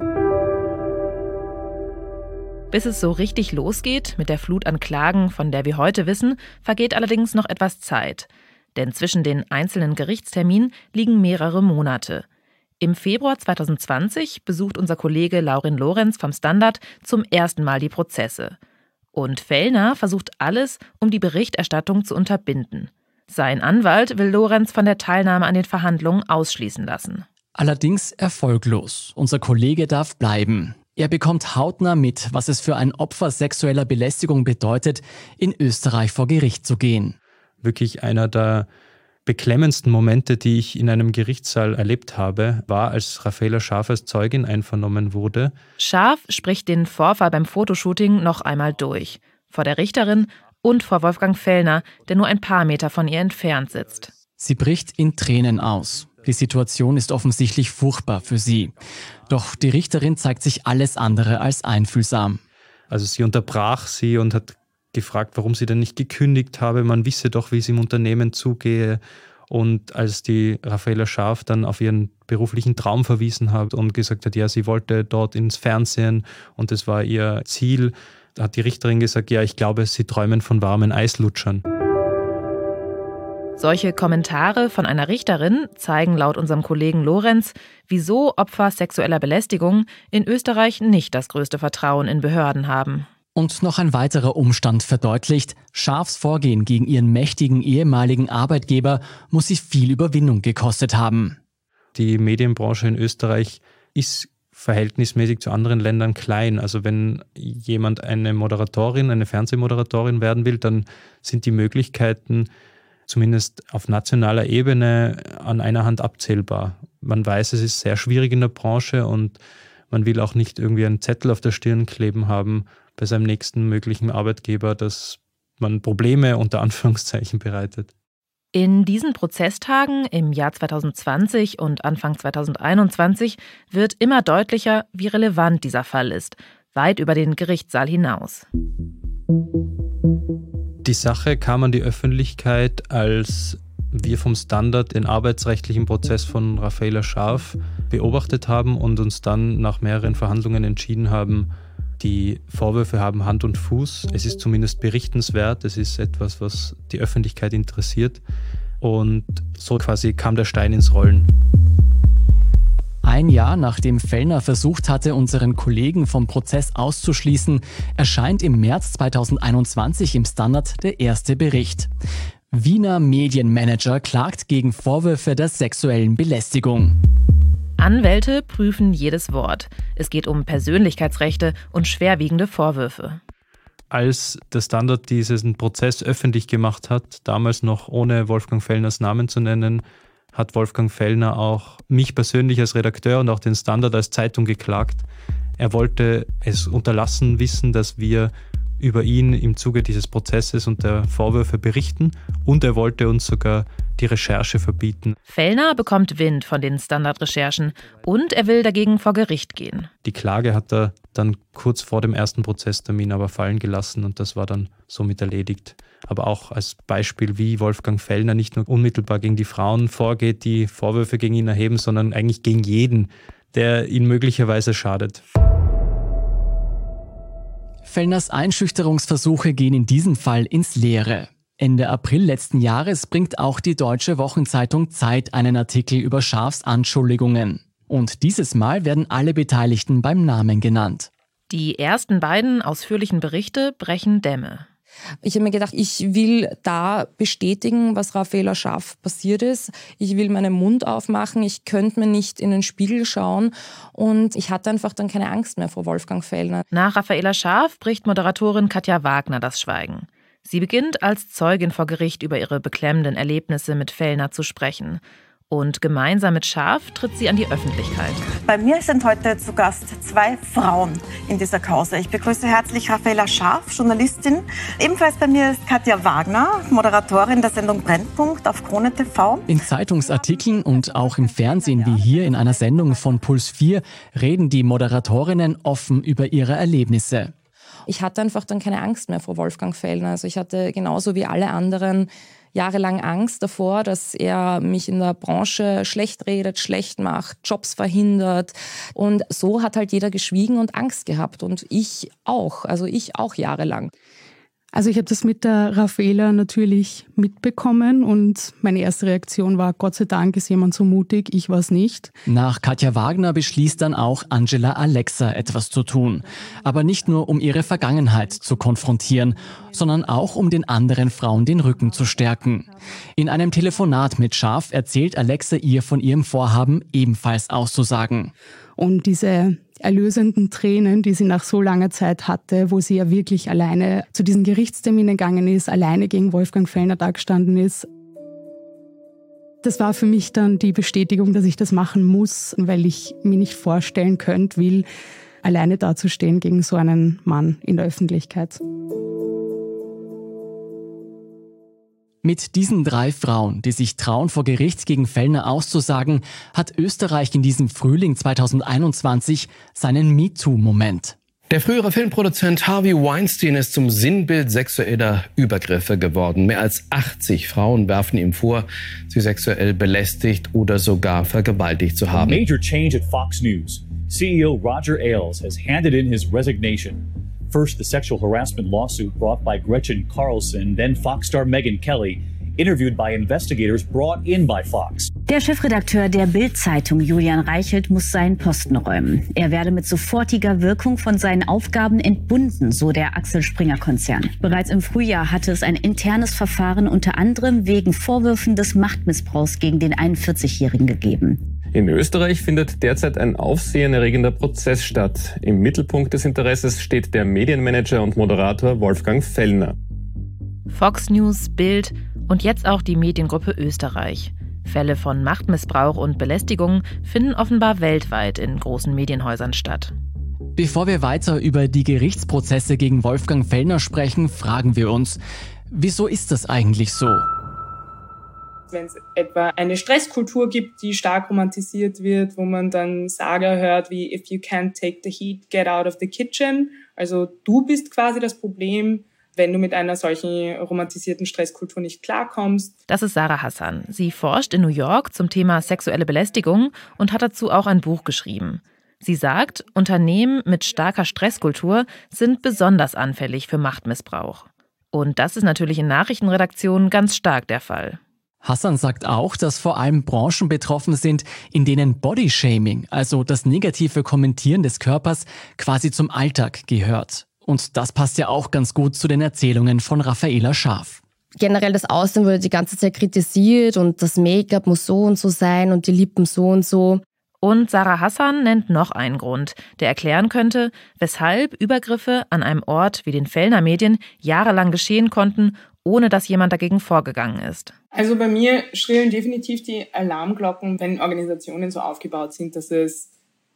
Bis es so richtig losgeht mit der Flut an Klagen, von der wir heute wissen, vergeht allerdings noch etwas Zeit. Denn zwischen den einzelnen Gerichtsterminen liegen mehrere Monate. Im Februar 2020 besucht unser Kollege Laurin Lorenz vom Standard zum ersten Mal die Prozesse. Und Fellner versucht alles, um die Berichterstattung zu unterbinden. Sein Anwalt will Lorenz von der Teilnahme an den Verhandlungen ausschließen lassen. Allerdings erfolglos. Unser Kollege darf bleiben. Er bekommt hautnah mit, was es für ein Opfer sexueller Belästigung bedeutet, in Österreich vor Gericht zu gehen. Wirklich einer der beklemmendsten Momente, die ich in einem Gerichtssaal erlebt habe, war, als Raffaela Schaaf als Zeugin einvernommen wurde. Schaaf spricht den Vorfall beim Fotoshooting noch einmal durch. Vor der Richterin und vor Wolfgang Fellner, der nur ein paar Meter von ihr entfernt sitzt. Sie bricht in Tränen aus. Die Situation ist offensichtlich furchtbar für sie. Doch die Richterin zeigt sich alles andere als einfühlsam. Also sie unterbrach sie und hat gefragt, warum sie denn nicht gekündigt habe. Man wisse doch, wie es im Unternehmen zugehe. Und als die Raffaela Schaaf dann auf ihren beruflichen Traum verwiesen hat und gesagt hat, ja, sie wollte dort ins Fernsehen und das war ihr Ziel, da hat die Richterin gesagt, ja, ich glaube, sie träumen von warmen Eislutschern. Solche Kommentare von einer Richterin zeigen laut unserem Kollegen Lorenz, wieso Opfer sexueller Belästigung in Österreich nicht das größte Vertrauen in Behörden haben. Und noch ein weiterer Umstand verdeutlicht, Scharfs Vorgehen gegen ihren mächtigen ehemaligen Arbeitgeber muss sie viel Überwindung gekostet haben. Die Medienbranche in Österreich ist verhältnismäßig zu anderen Ländern klein. Also wenn jemand eine Moderatorin, eine Fernsehmoderatorin werden will, dann sind die Möglichkeiten zumindest auf nationaler Ebene an einer Hand abzählbar. Man weiß, es ist sehr schwierig in der Branche und man will auch nicht irgendwie einen Zettel auf der Stirn kleben haben bei seinem nächsten möglichen Arbeitgeber, dass man Probleme unter Anführungszeichen bereitet. In diesen Prozesstagen im Jahr 2020 und Anfang 2021 wird immer deutlicher, wie relevant dieser Fall ist, weit über den Gerichtssaal hinaus. Die Sache kam an die Öffentlichkeit, als wir vom Standard den arbeitsrechtlichen Prozess von Raffaela Scharf beobachtet haben und uns dann nach mehreren Verhandlungen entschieden haben, die Vorwürfe haben Hand und Fuß. Es ist zumindest berichtenswert, es ist etwas, was die Öffentlichkeit interessiert. Und so quasi kam der Stein ins Rollen. Ein Jahr nachdem Fellner versucht hatte, unseren Kollegen vom Prozess auszuschließen, erscheint im März 2021 im Standard der erste Bericht. Wiener Medienmanager klagt gegen Vorwürfe der sexuellen Belästigung. Anwälte prüfen jedes Wort. Es geht um Persönlichkeitsrechte und schwerwiegende Vorwürfe. Als der Standard diesen Prozess öffentlich gemacht hat, damals noch ohne Wolfgang Fellners Namen zu nennen, hat Wolfgang Fellner auch mich persönlich als Redakteur und auch den Standard als Zeitung geklagt. Er wollte es unterlassen wissen, dass wir über ihn im Zuge dieses Prozesses und der Vorwürfe berichten und er wollte uns sogar die Recherche verbieten. Fellner bekommt Wind von den Standardrecherchen und er will dagegen vor Gericht gehen. Die Klage hat er dann kurz vor dem ersten Prozesstermin aber fallen gelassen und das war dann somit erledigt. Aber auch als Beispiel, wie Wolfgang Fellner nicht nur unmittelbar gegen die Frauen vorgeht, die Vorwürfe gegen ihn erheben, sondern eigentlich gegen jeden, der ihn möglicherweise schadet. Fellners Einschüchterungsversuche gehen in diesem Fall ins Leere. Ende April letzten Jahres bringt auch die deutsche Wochenzeitung Zeit einen Artikel über Scharfs Anschuldigungen. Und dieses Mal werden alle Beteiligten beim Namen genannt. Die ersten beiden ausführlichen Berichte brechen Dämme. Ich habe mir gedacht, ich will da bestätigen, was Raffaela Scharf passiert ist. Ich will meinen Mund aufmachen, ich könnte mir nicht in den Spiegel schauen und ich hatte einfach dann keine Angst mehr vor Wolfgang Fellner. Nach Raffaela Scharf bricht Moderatorin Katja Wagner das Schweigen. Sie beginnt als Zeugin vor Gericht über ihre beklemmenden Erlebnisse mit Fellner zu sprechen. Und gemeinsam mit Scharf tritt sie an die Öffentlichkeit. Bei mir sind heute zu Gast zwei Frauen in dieser Causa. Ich begrüße herzlich Raffaela Scharf, Journalistin. Ebenfalls bei mir ist Katja Wagner, Moderatorin der Sendung Brennpunkt auf Krone TV. In Zeitungsartikeln und auch im Fernsehen wie hier in einer Sendung von Puls 4 reden die Moderatorinnen offen über ihre Erlebnisse. Ich hatte einfach dann keine Angst mehr vor Wolfgang Fellner. Also ich hatte genauso wie alle anderen jahrelang Angst davor, dass er mich in der Branche schlecht redet, schlecht macht, Jobs verhindert. Und so hat halt jeder geschwiegen und Angst gehabt. Und ich auch, jahrelang. Also ich habe das mit der Raffaela natürlich mitbekommen und meine erste Reaktion war, Gott sei Dank ist jemand so mutig, ich war es nicht. Nach Katja Wagner beschließt dann auch Angela Alexa etwas zu tun. Aber nicht nur, um ihre Vergangenheit zu konfrontieren, sondern auch, um den anderen Frauen den Rücken zu stärken. In einem Telefonat mit Scharf erzählt Alexa ihr von ihrem Vorhaben, ebenfalls auszusagen. Und diese erlösenden Tränen, die sie nach so langer Zeit hatte, wo sie ja wirklich alleine zu diesen Gerichtsterminen gegangen ist, alleine gegen Wolfgang Fellner dagestanden ist. Das war für mich dann die Bestätigung, dass ich das machen muss, weil ich mir nicht vorstellen könnte, will, alleine dazustehen gegen so einen Mann in der Öffentlichkeit. Mit diesen 3 Frauen, die sich trauen, vor Gericht gegen Fellner auszusagen, hat Österreich in diesem Frühling 2021 seinen MeToo-Moment. Der frühere Filmproduzent Harvey Weinstein ist zum Sinnbild sexueller Übergriffe geworden. Mehr als 80 Frauen werfen ihm vor, sie sexuell belästigt oder sogar vergewaltigt zu haben. A major change at Fox News. CEO Roger Ailes has handed in his resignation. First, the sexual harassment lawsuit brought by Gretchen Carlson, then Fox star Megyn Kelly interviewed by investigators brought in by Fox. Der Chefredakteur der Bild-Zeitung Julian Reichelt muss seinen Posten räumen. Er werde mit sofortiger Wirkung von seinen Aufgaben entbunden, so der Axel Springer-Konzern. Bereits im Frühjahr hatte es ein internes Verfahren unter anderem wegen Vorwürfen des Machtmissbrauchs gegen den 41-Jährigen gegeben. In Österreich findet derzeit ein aufsehenerregender Prozess statt. Im Mittelpunkt des Interesses steht der Medienmanager und Moderator Wolfgang Fellner. Fox News, Bild und jetzt auch die Mediengruppe Österreich. Fälle von Machtmissbrauch und Belästigung finden offenbar weltweit in großen Medienhäusern statt. Bevor wir weiter über die Gerichtsprozesse gegen Wolfgang Fellner sprechen, fragen wir uns, wieso ist das eigentlich so? Wenn es etwa eine Stresskultur gibt, die stark romantisiert wird, wo man dann Sager hört wie "If you can't take the heat, get out of the kitchen". Also du bist quasi das Problem, wenn du mit einer solchen romantisierten Stresskultur nicht klarkommst. Das ist Sarah Hassan. Sie forscht in New York zum Thema sexuelle Belästigung und hat dazu auch ein Buch geschrieben. Sie sagt, Unternehmen mit starker Stresskultur sind besonders anfällig für Machtmissbrauch. Und das ist natürlich in Nachrichtenredaktionen ganz stark der Fall. Hassan sagt auch, dass vor allem Branchen betroffen sind, in denen Bodyshaming, also das negative Kommentieren des Körpers, quasi zum Alltag gehört. Und das passt ja auch ganz gut zu den Erzählungen von Raffaela Scharf. Generell das Aussehen wurde die ganze Zeit kritisiert und das Make-up muss so und so sein und die Lippen so und so. Und Sarah Hassan nennt noch einen Grund, der erklären könnte, weshalb Übergriffe an einem Ort wie den Fellner Medien jahrelang geschehen konnten, ohne dass jemand dagegen vorgegangen ist. Also bei mir schrillen definitiv die Alarmglocken, wenn Organisationen so aufgebaut sind, dass es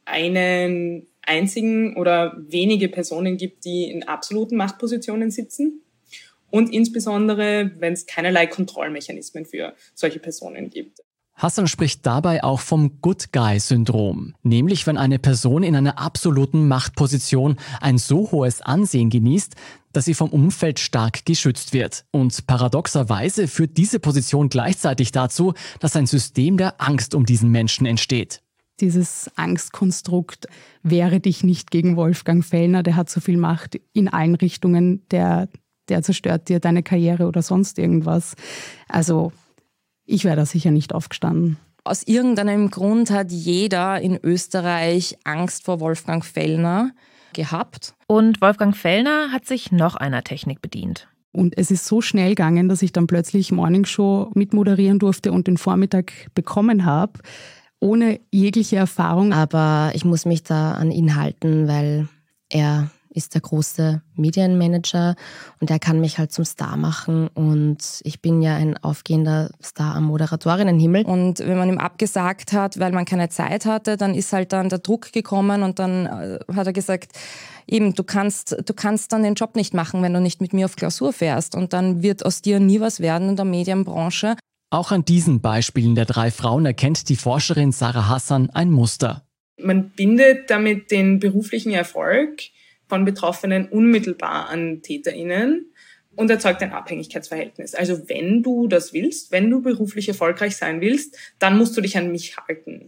einen einzigen oder wenige Personen gibt, die in absoluten Machtpositionen sitzen. Und insbesondere, wenn es keinerlei Kontrollmechanismen für solche Personen gibt. Hassan spricht dabei auch vom Good-Guy-Syndrom, nämlich wenn eine Person in einer absoluten Machtposition ein so hohes Ansehen genießt, dass sie vom Umfeld stark geschützt wird. Und paradoxerweise führt diese Position gleichzeitig dazu, dass ein System der Angst um diesen Menschen entsteht. Dieses Angstkonstrukt, wehre dich nicht gegen Wolfgang Fellner, der hat so viel Macht in allen Richtungen, der zerstört dir deine Karriere oder sonst irgendwas. Also ich wäre da sicher nicht aufgestanden. Aus irgendeinem Grund hat jeder in Österreich Angst vor Wolfgang Fellner gehabt. Und Wolfgang Fellner hat sich noch einer Technik bedient. Und es ist so schnell gegangen, dass ich dann plötzlich Morningshow mitmoderieren durfte und den Vormittag bekommen habe, ohne jegliche Erfahrung. Aber ich muss mich da an ihn halten, weil er ist der große Medienmanager und er kann mich halt zum Star machen und ich bin ja ein aufgehender Star am Moderatorinnenhimmel. Und wenn man ihm abgesagt hat, weil man keine Zeit hatte, dann ist halt dann der Druck gekommen und dann hat er gesagt, eben, du kannst dann den Job nicht machen, wenn du nicht mit mir auf Klausur fährst und dann wird aus dir nie was werden in der Medienbranche. Auch an diesen Beispielen der 3 Frauen erkennt die Forscherin Sarah Hassan ein Muster. Man bindet damit den beruflichen Erfolg von Betroffenen unmittelbar an TäterInnen und erzeugt ein Abhängigkeitsverhältnis. Also wenn du das willst, wenn du beruflich erfolgreich sein willst, dann musst du dich an mich halten.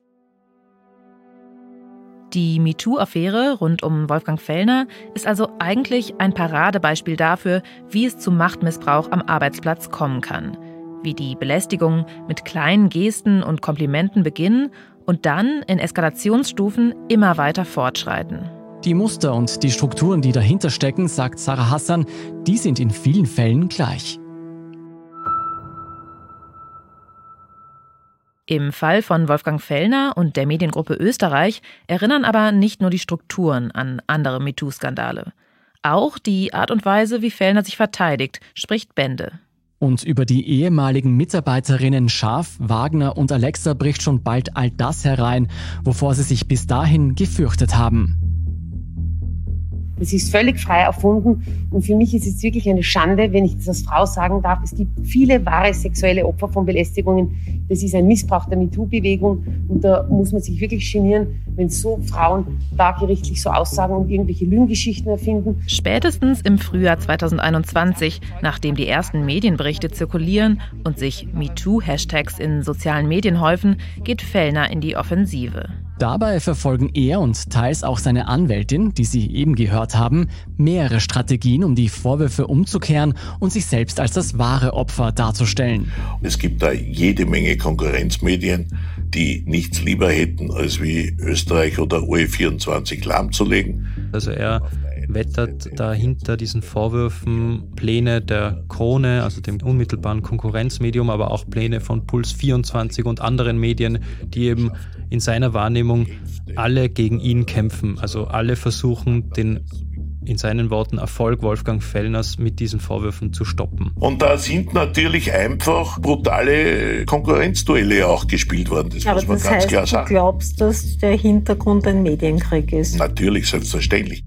Die MeToo-Affäre rund um Wolfgang Fellner ist also eigentlich ein Paradebeispiel dafür, wie es zu Machtmissbrauch am Arbeitsplatz kommen kann. Wie die Belästigungen mit kleinen Gesten und Komplimenten beginnen und dann in Eskalationsstufen immer weiter fortschreiten. Die Muster und die Strukturen, die dahinter stecken, sagt Sarah Hassan, die sind in vielen Fällen gleich. Im Fall von Wolfgang Fellner und der Mediengruppe Österreich erinnern aber nicht nur die Strukturen an andere MeToo-Skandale. Auch die Art und Weise, wie Fellner sich verteidigt, spricht Bände. Und über die ehemaligen Mitarbeiterinnen Scharf, Wagner und Alexa bricht schon bald all das herein, wovor sie sich bis dahin gefürchtet haben. Es ist völlig frei erfunden und für mich ist es wirklich eine Schande, wenn ich das als Frau sagen darf. Es gibt viele wahre sexuelle Opfer von Belästigungen. Das ist ein Missbrauch der MeToo-Bewegung und da muss man sich wirklich genieren, wenn so Frauen da gerichtlich so aussagen und irgendwelche Lügengeschichten erfinden. Spätestens im Frühjahr 2021, nachdem die ersten Medienberichte zirkulieren und sich MeToo-Hashtags in sozialen Medien häufen, geht Fellner in die Offensive. Dabei verfolgen er und teils auch seine Anwältin, die Sie eben gehört haben, mehrere Strategien, um die Vorwürfe umzukehren und sich selbst als das wahre Opfer darzustellen. Es gibt da jede Menge Konkurrenzmedien, die nichts lieber hätten, als wie Österreich oder OE24 lahmzulegen. Also er wettert da hinter diesen Vorwürfen Pläne der Krone, also dem unmittelbaren Konkurrenzmedium, aber auch Pläne von Puls 24 und anderen Medien, die eben in seiner Wahrnehmung alle gegen ihn kämpfen. Also alle versuchen, den in seinen Worten Erfolg Wolfgang Fellners mit diesen Vorwürfen zu stoppen. Und da sind natürlich einfach brutale Konkurrenzduelle auch gespielt worden. Das muss man ganz klar sagen. Du glaubst, dass der Hintergrund ein Medienkrieg ist? Natürlich, selbstverständlich.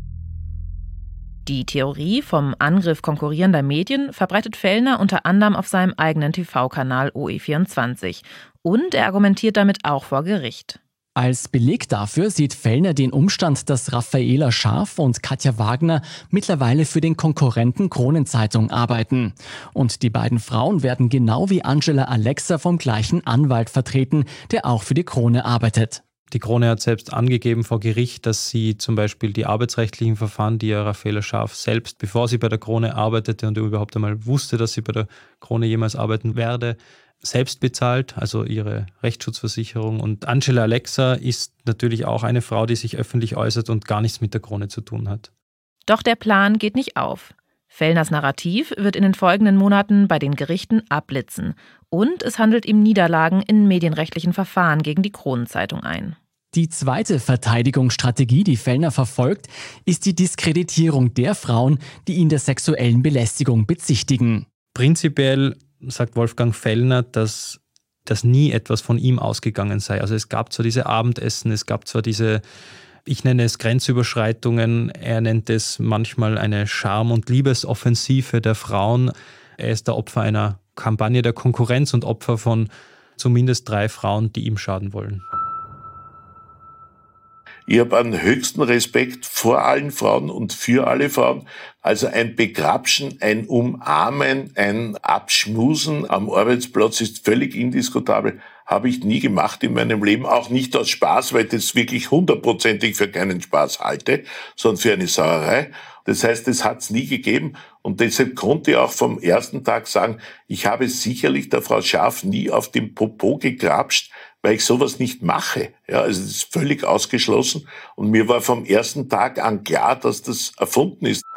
Die Theorie vom Angriff konkurrierender Medien verbreitet Fellner unter anderem auf seinem eigenen TV-Kanal OE24. Und er argumentiert damit auch vor Gericht. Als Beleg dafür sieht Fellner den Umstand, dass Raffaela Scharf und Katja Wagner mittlerweile für den Konkurrenten Kronenzeitung arbeiten. Und die beiden Frauen werden genau wie Angela Alexa vom gleichen Anwalt vertreten, der auch für die Krone arbeitet. Die Krone hat selbst angegeben vor Gericht, dass sie zum Beispiel die arbeitsrechtlichen Verfahren, die ja Raffaela Scharf selbst, bevor sie bei der Krone arbeitete und überhaupt einmal wusste, dass sie bei der Krone jemals arbeiten werde, selbst bezahlt, also ihre Rechtsschutzversicherung. Und Angela Alexa ist natürlich auch eine Frau, die sich öffentlich äußert und gar nichts mit der Krone zu tun hat. Doch der Plan geht nicht auf. Fellners Narrativ wird in den folgenden Monaten bei den Gerichten abblitzen. Und es handelt ihm Niederlagen in medienrechtlichen Verfahren gegen die Kronenzeitung ein. Die zweite Verteidigungsstrategie, die Fellner verfolgt, ist die Diskreditierung der Frauen, die ihn der sexuellen Belästigung bezichtigen. Prinzipiell sagt Wolfgang Fellner, dass das nie etwas von ihm ausgegangen sei. Also es gab zwar diese Abendessen, es gab zwar diese, ich nenne es Grenzüberschreitungen, er nennt es manchmal eine Charme- und Liebesoffensive der Frauen. Er ist der Opfer einer Kampagne der Konkurrenz und Opfer von zumindest 3 Frauen, die ihm schaden wollen. Ich habe einen höchsten Respekt vor allen Frauen und für alle Frauen. Also ein Begrapschen, ein Umarmen, ein Abschmusen am Arbeitsplatz ist völlig indiskutabel. Habe ich nie gemacht in meinem Leben, auch nicht aus Spaß, weil ich das wirklich 100%ig für keinen Spaß halte, sondern für eine Sauerei. Das heißt, es hat es nie gegeben und deshalb konnte ich auch vom ersten Tag sagen, ich habe sicherlich der Frau Scharf nie auf den Popo gegrapscht, weil ich sowas nicht mache. Ja, also das ist völlig ausgeschlossen und mir war vom ersten Tag an klar, dass das erfunden ist.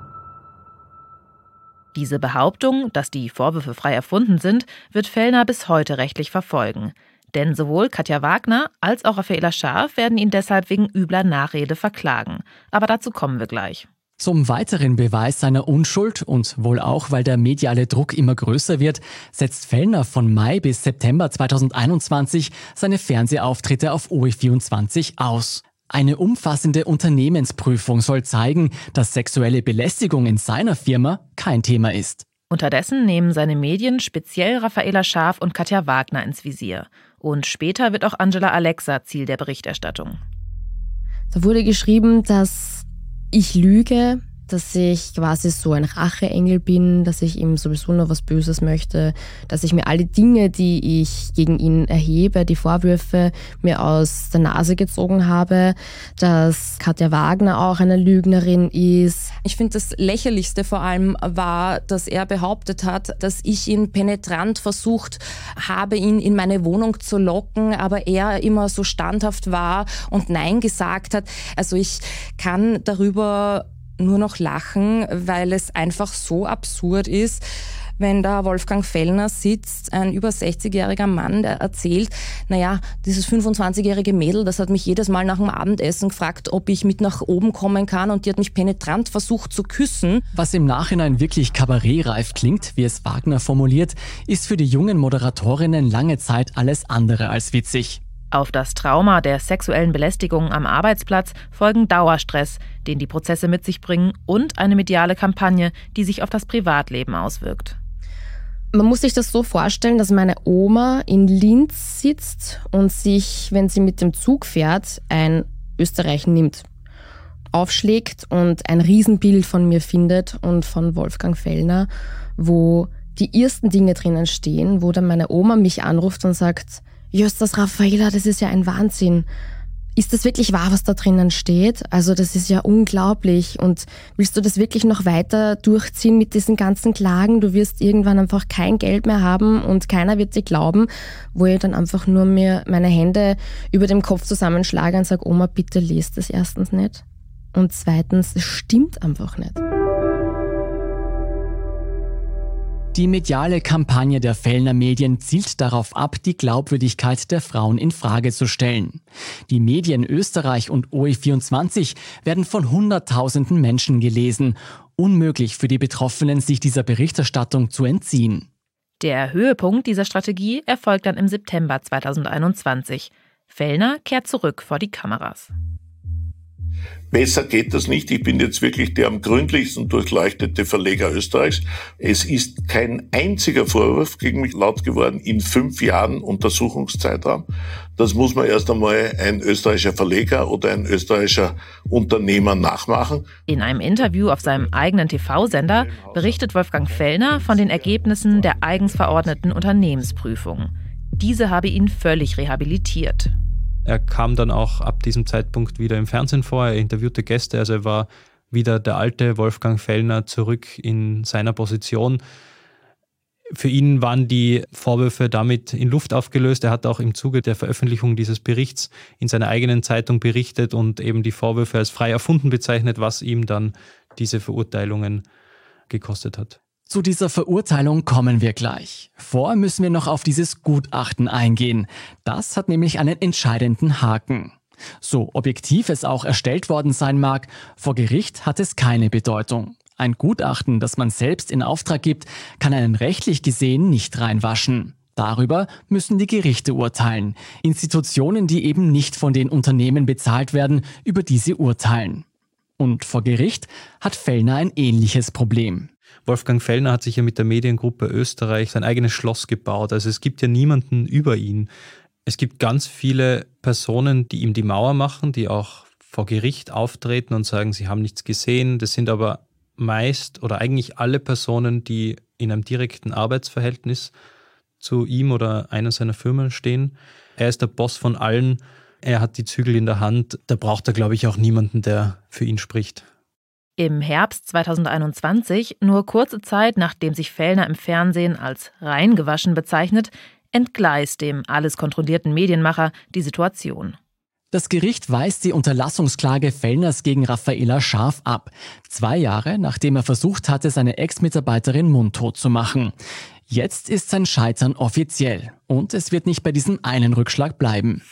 Diese Behauptung, dass die Vorwürfe frei erfunden sind, wird Fellner bis heute rechtlich verfolgen. Denn sowohl Katja Wagner als auch Raffaela Scharf werden ihn deshalb wegen übler Nachrede verklagen. Aber dazu kommen wir gleich. Zum weiteren Beweis seiner Unschuld und wohl auch, weil der mediale Druck immer größer wird, setzt Fellner von Mai bis September 2021 seine Fernsehauftritte auf OE24 aus. Eine umfassende Unternehmensprüfung soll zeigen, dass sexuelle Belästigung in seiner Firma kein Thema ist. Unterdessen nehmen seine Medien speziell Raffaela Scharf und Katja Wagner ins Visier. Und später wird auch Angela Alexa Ziel der Berichterstattung. Da wurde geschrieben, dass ich lüge, dass ich quasi so ein Racheengel bin, dass ich ihm sowieso nur was Böses möchte, dass ich mir alle Dinge, die ich gegen ihn erhebe, die Vorwürfe mir aus der Nase gezogen habe, dass Katja Wagner auch eine Lügnerin ist. Ich finde, das Lächerlichste vor allem war, dass er behauptet hat, dass ich ihn penetrant versucht habe, ihn in meine Wohnung zu locken, aber er immer so standhaft war und Nein gesagt hat. Also ich kann darüber nur noch lachen, weil es einfach so absurd ist, wenn da Wolfgang Fellner sitzt, ein über 60-jähriger Mann, der erzählt, naja, dieses 25-jährige Mädel, das hat mich jedes Mal nach dem Abendessen gefragt, ob ich mit nach oben kommen kann und die hat mich penetrant versucht zu küssen. Was im Nachhinein wirklich kabarettreif klingt, wie es Wagner formuliert, ist für die jungen Moderatorinnen lange Zeit alles andere als witzig. Auf das Trauma der sexuellen Belästigung am Arbeitsplatz folgen Dauerstress, den die Prozesse mit sich bringen, und eine mediale Kampagne, die sich auf das Privatleben auswirkt. Man muss sich das so vorstellen, dass meine Oma in Linz sitzt und sich, wenn sie mit dem Zug fährt, ein Österreich nimmt, aufschlägt und ein Riesenbild von mir findet und von Wolfgang Fellner, wo die ersten Dinge drinnen stehen, wo dann meine Oma mich anruft und sagt, Justus Raffaela, das ist ja ein Wahnsinn. ist das wirklich wahr, was da drinnen steht? Also das ist ja unglaublich. Und willst du das wirklich noch weiter durchziehen mit diesen ganzen Klagen? Du wirst irgendwann einfach kein Geld mehr haben und keiner wird dir glauben, wo ich dann einfach nur mir meine Hände über dem Kopf zusammenschlage und sage, Oma, bitte lest das erstens nicht. Und zweitens, es stimmt einfach nicht. Die mediale Kampagne der Fellner Medien zielt darauf ab, die Glaubwürdigkeit der Frauen in Frage zu stellen. Die Medien Österreich und OE24 werden von Hunderttausenden Menschen gelesen. Unmöglich für die Betroffenen, sich dieser Berichterstattung zu entziehen. Der Höhepunkt dieser Strategie erfolgt dann im September 2021. Fellner kehrt zurück vor die Kameras. Besser geht das nicht. Ich bin jetzt wirklich der am gründlichsten durchleuchtete Verleger Österreichs. Es ist kein einziger Vorwurf gegen mich laut geworden in 5 Jahren Untersuchungszeitraum. Das muss man erst einmal ein österreichischer Verleger oder ein österreichischer Unternehmer nachmachen. In einem Interview auf seinem eigenen TV-Sender berichtet Wolfgang Fellner von den Ergebnissen der eigens verordneten Unternehmensprüfung. Diese habe ihn völlig rehabilitiert. Er kam dann auch ab diesem Zeitpunkt wieder im Fernsehen vor, er interviewte Gäste, also er war wieder der alte Wolfgang Fellner zurück in seiner Position. Für ihn waren die Vorwürfe damit in Luft aufgelöst. Er hat auch im Zuge der Veröffentlichung dieses Berichts in seiner eigenen Zeitung berichtet und eben die Vorwürfe als frei erfunden bezeichnet, was ihm dann diese Verurteilungen gekostet hat. Zu dieser Verurteilung kommen wir gleich. Vorher müssen wir noch auf dieses Gutachten eingehen. Das hat nämlich einen entscheidenden Haken. So objektiv es auch erstellt worden sein mag, vor Gericht hat es keine Bedeutung. Ein Gutachten, das man selbst in Auftrag gibt, kann einen rechtlich gesehen nicht reinwaschen. Darüber müssen die Gerichte urteilen. Institutionen, die eben nicht von den Unternehmen bezahlt werden, über diese urteilen. Und vor Gericht hat Fellner ein ähnliches Problem. Wolfgang Fellner hat sich ja mit der Mediengruppe Österreich sein eigenes Schloss gebaut. Also es gibt ja niemanden über ihn. Es gibt ganz viele Personen, die ihm die Mauer machen, die auch vor Gericht auftreten und sagen, sie haben nichts gesehen. Das sind aber meist oder eigentlich alle Personen, die in einem direkten Arbeitsverhältnis zu ihm oder einer seiner Firmen stehen. Er ist der Boss von allen. Er hat die Zügel in der Hand. Da braucht er, glaube ich, auch niemanden, der für ihn spricht. Im Herbst 2021, nur kurze Zeit nachdem sich Fellner im Fernsehen als reingewaschen bezeichnet, entgleist dem alles kontrollierten Medienmacher die Situation. Das Gericht weist die Unterlassungsklage Fellners gegen Raffaela Scharf ab. 2 Jahre, nachdem er versucht hatte, seine Ex-Mitarbeiterin mundtot zu machen. Jetzt ist sein Scheitern offiziell. Und es wird nicht bei diesem einen Rückschlag bleiben.